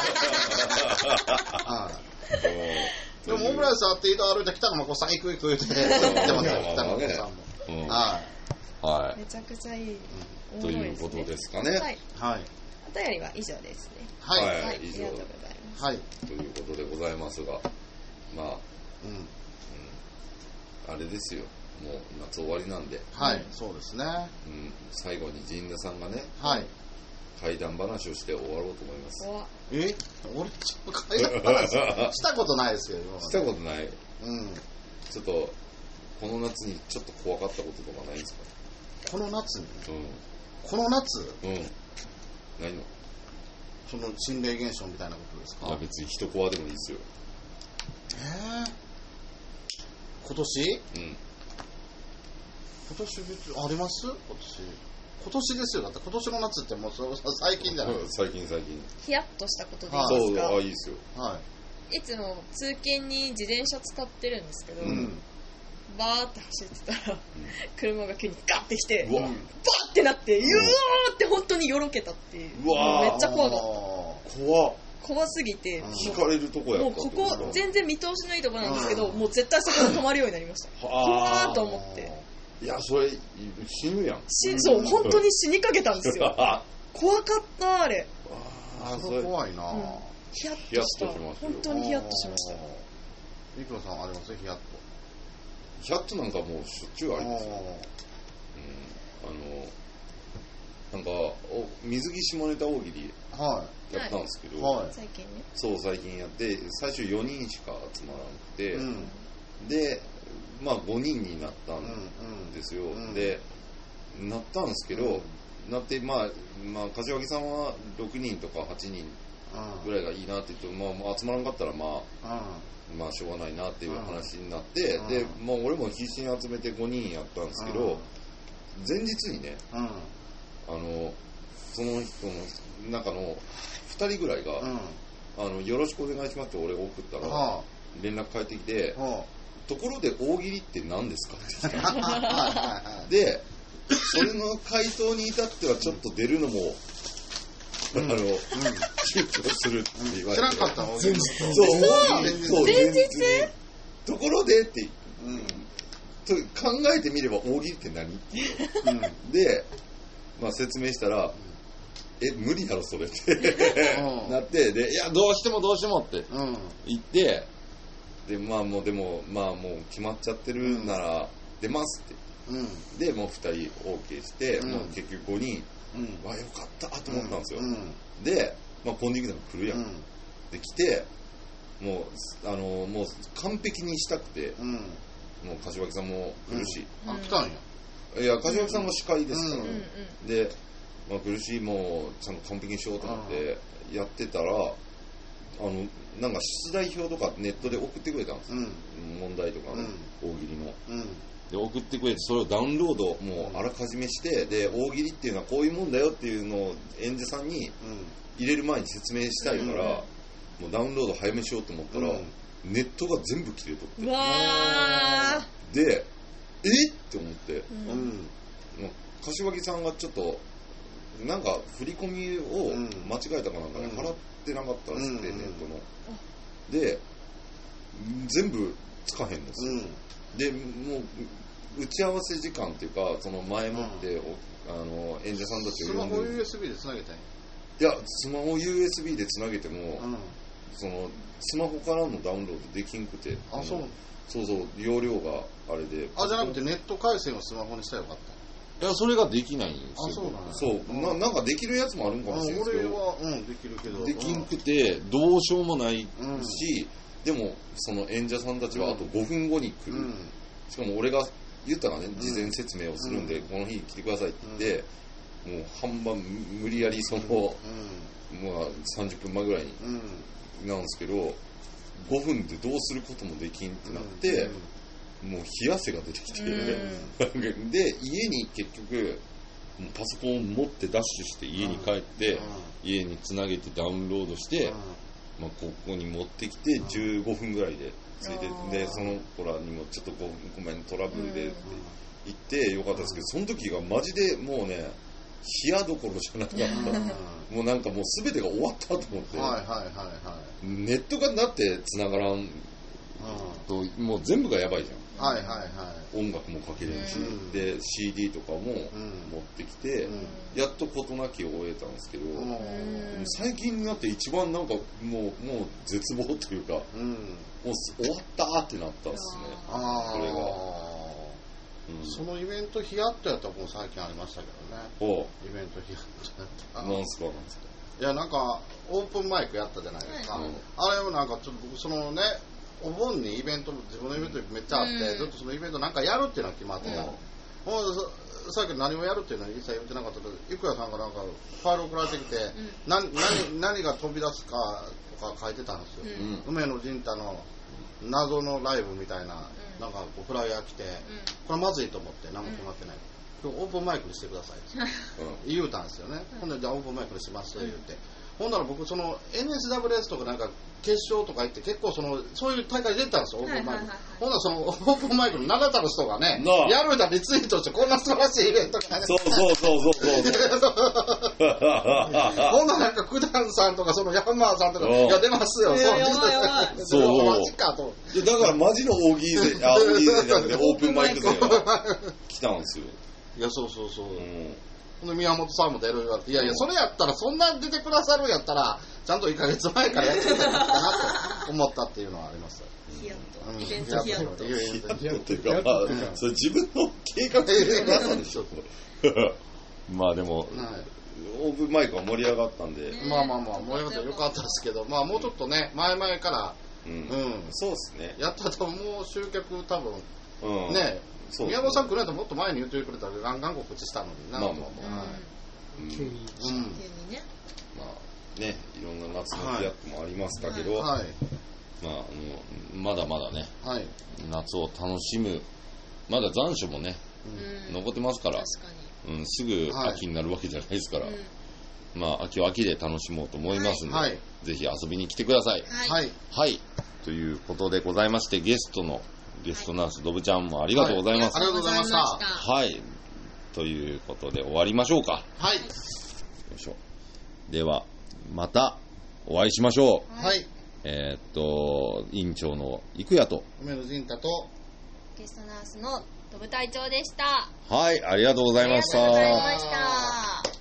Speaker 2: でもオムライスあって井戸歩いて北野真子さん行くって言ってますよ、北野真子さん
Speaker 3: も。めちゃくちゃいい
Speaker 4: ということですかね。
Speaker 3: お便りは以上ですね。
Speaker 2: あり
Speaker 3: がとうございます。
Speaker 4: ということでございますが、あれですよ、もう夏終わりなんで、
Speaker 2: そうですね。
Speaker 4: 最後に陣田さんがね、怪談話をして終わろうと思います。
Speaker 2: 俺怪談話したことないですけど。
Speaker 4: したことない。ちょっとこの夏にちょっと怖かったこととかないですか？
Speaker 2: この夏に？この夏？
Speaker 4: ないの？
Speaker 2: その心霊現象みたいなことですか？
Speaker 4: 別に人怖でもいいですよ。
Speaker 2: 今年？今年別にあります？今年ですよ。だって今年の夏ってもう最近じゃないですか。
Speaker 4: 最近
Speaker 3: ヒヤッとしたことでいいですか？
Speaker 4: いいですよ。
Speaker 3: いつも通勤に自転車使ってるんですけど、 バーって走ってたら、車が急にガッて来て、
Speaker 4: うわ
Speaker 3: バーってなって、うわーって本当によろけたっていう。
Speaker 4: うわ
Speaker 3: めっちゃ怖かった。怖すぎて、
Speaker 4: 引かれるとこやった。
Speaker 3: もうここ全然見通しのいいとこなんですけど、もう絶対そこで止まるようになりました。怖ーと思って。
Speaker 4: いや、それ死ぬやん。
Speaker 3: そう、本当に死にかけたんですよ。怖かったあれ。
Speaker 2: それ怖いな。
Speaker 3: ヒヤッとした。本当にヒヤッとしました。
Speaker 2: いくらさんありますヒヤッと。
Speaker 4: ヒヤッとなんかもうしょっちゅうありますよ。なんか水着下ネタ大喜利やったんですけど、
Speaker 3: 最近ね。
Speaker 4: そう最近やって最初4人しか集まらなくて、でまあ5人になったんですよ。でなったんですけど、なってまあ柏木さんは6人とか8人ぐらいがいいなって言って、まあ集まらなかったらまあしょうがないなっていう話になって、でもう俺も必死に集めて5人やったんですけど、前日にね、その人の中の2人ぐらいが、よろしくお願いしますって俺が送ったら、連絡返ってきて、ところで大喜利って何ですかって聞いたで、それの回答に至ってはちょっと出るのも躊躇するって言われて、知らんかったの？前日ところでって考えてみれば大喜利って何っていうで、まあ、説明したら無理やろそれってなって、でいやどうしてもって言って、でまあもう決まっちゃってるなら出ますってでもう2人 OK して、もう結局5人わよかったと思ったんですよ。で、まあ、コンディングでも来るやん、で来てもう完璧にしたくて、もう柏木さんも来るし、
Speaker 2: 来たんや。
Speaker 4: いや柏木さんも司会ですから、で、まあ、来るしもうちゃんと完璧にしようと思ってやってたら、なんか出題表とかネットで送ってくれたんですよ、問題とかね、大喜利の、で送ってくれて、それをダウンロードもうあらかじめして、で大喜利っていうのはこういうもんだよっていうのを演者さんに入れる前に説明したいから、もうダウンロード早めしようと思ったら、ネットが全部切れとって、でって思って、柏木さんがちょっとなんか振り込みを間違えたかなんかね、払ってなかったらしくて、ネットので全部つかへんですよ、でもう打ち合わせ時間っていうか、その前もって、演者さんたちを呼んで、
Speaker 2: スマホ USB でつなげたい。
Speaker 4: いやスマホ USB でつなげても、そのスマホからのダウンロードできんくて、そう容量があれで、
Speaker 2: じゃなくてネット回線をスマホにしたらよかった。
Speaker 4: いやそれができないんですよ。そうなんかできるやつもあるんかもしれないですけど、
Speaker 2: 俺はできるけど
Speaker 4: できんくてどうしようもないし、でもその演者さんたちはあと5分後に来る、しかも俺が言ったらね、事前説明をするんで、この日来てくださいって言って、もう半分無理やりその、まあ、30分前ぐらいになんですけど、5分でどうすることもできんってなって、もう冷や汗が出てきて、で家に結局もうパソコンを持ってダッシュして家に帰って、家につなげてダウンロードして、まあ、ここに持ってきて15分ぐらいでついて、でその子らにもちょっとごめんトラブルでって言ってよかったですけど、その時がマジでもうね冷やどころじゃなかった、もうなんかもう全てが終わったと思って、ネットがなって繋がらんともう全部がやばいじゃん。音楽もかけれるし、で CD とかも持ってきて、やっと事なきを終えたんですけど、最近になって一番なんかもう絶望というか、もう終わったってなったんですね、それが。
Speaker 2: そのイベントヒヤッとやったらもう最近ありましたけどね。イベントヒヤッとやった。
Speaker 4: なんすか。
Speaker 2: いやなんかオープンマイクやったじゃないですか。あれもなんかちょっと僕そのね。お盆にイベント自分のイベントめっちゃあって、ずっとそのイベントなんかやるっていうのは決まってた、もうさっき何もやるっていうのは一切言ってなかったけど、郁也さんがなんかファイル送られてきて、何が飛び出すかとか書いてたんですよ、梅野仁太の謎のライブみたいな、なんかこうフライヤー来て、これまずいと思って何も決まってない、今日オープンマイクにしてくださいって言うたんですよね。ほんでじゃあオープンマイクにしますって言って、 ほんなら僕その NSWS とかなんか決勝とか行って結構そういう大会出てたんですよ、オープンマイク。ほんならそのオープンマイクの長田の人がね、やるたびツイートしてこんな素晴らしいイベントがね。
Speaker 4: そう。
Speaker 2: ほんならなんか九段さんとかそのヤンマーさんとか、いや出ますよ、そう。マジかと。
Speaker 4: だからマジのオーギー勢じゃなくてオープンマイク勢が来たんですよ。
Speaker 2: いや、そう。ほんで宮本さんも出るよって、いや、それやったらそんな出てくださるんやったらちゃんと1ヶ月前からやってたんだなと思ったっていうのはあります。
Speaker 3: ヒヤッとイベントヒヤッと
Speaker 4: ヒヤッとっていうか、それ自分の計画でなさでしょ。まあでも、オープンマイクは盛り上がったんで、
Speaker 2: まあ盛り上がったらよかったですけど、まあもうちょっとね、前々から
Speaker 4: そうですね。
Speaker 2: やったともう集客多分ね、宮本さん来るんやったらもっと前に言ってくれたらガンガン告知したのになと思って。
Speaker 3: 急にね。
Speaker 4: まあね、いろんな夏の飛躍もありましたけど、まあまだまだね、夏を楽しむ、まだ残暑もね残ってますから、すぐ秋になるわけじゃないですから、まあ秋は秋で楽しもうと思いますので、ぜひ遊びに来てください。はい。ということでございまして、ゲストナースドブちゃんもありがとうございます。
Speaker 2: ありがとうございました。
Speaker 4: はい。ということで終わりましょうか。
Speaker 2: はい。
Speaker 4: よいしょ。ではまたお会いしましょう。
Speaker 2: はい。
Speaker 4: 院長の郁也と
Speaker 2: 梅野陣太と
Speaker 3: ゲストナースのドブ隊長でした。
Speaker 4: はい、ありがとうございました。
Speaker 3: ありがとうございました。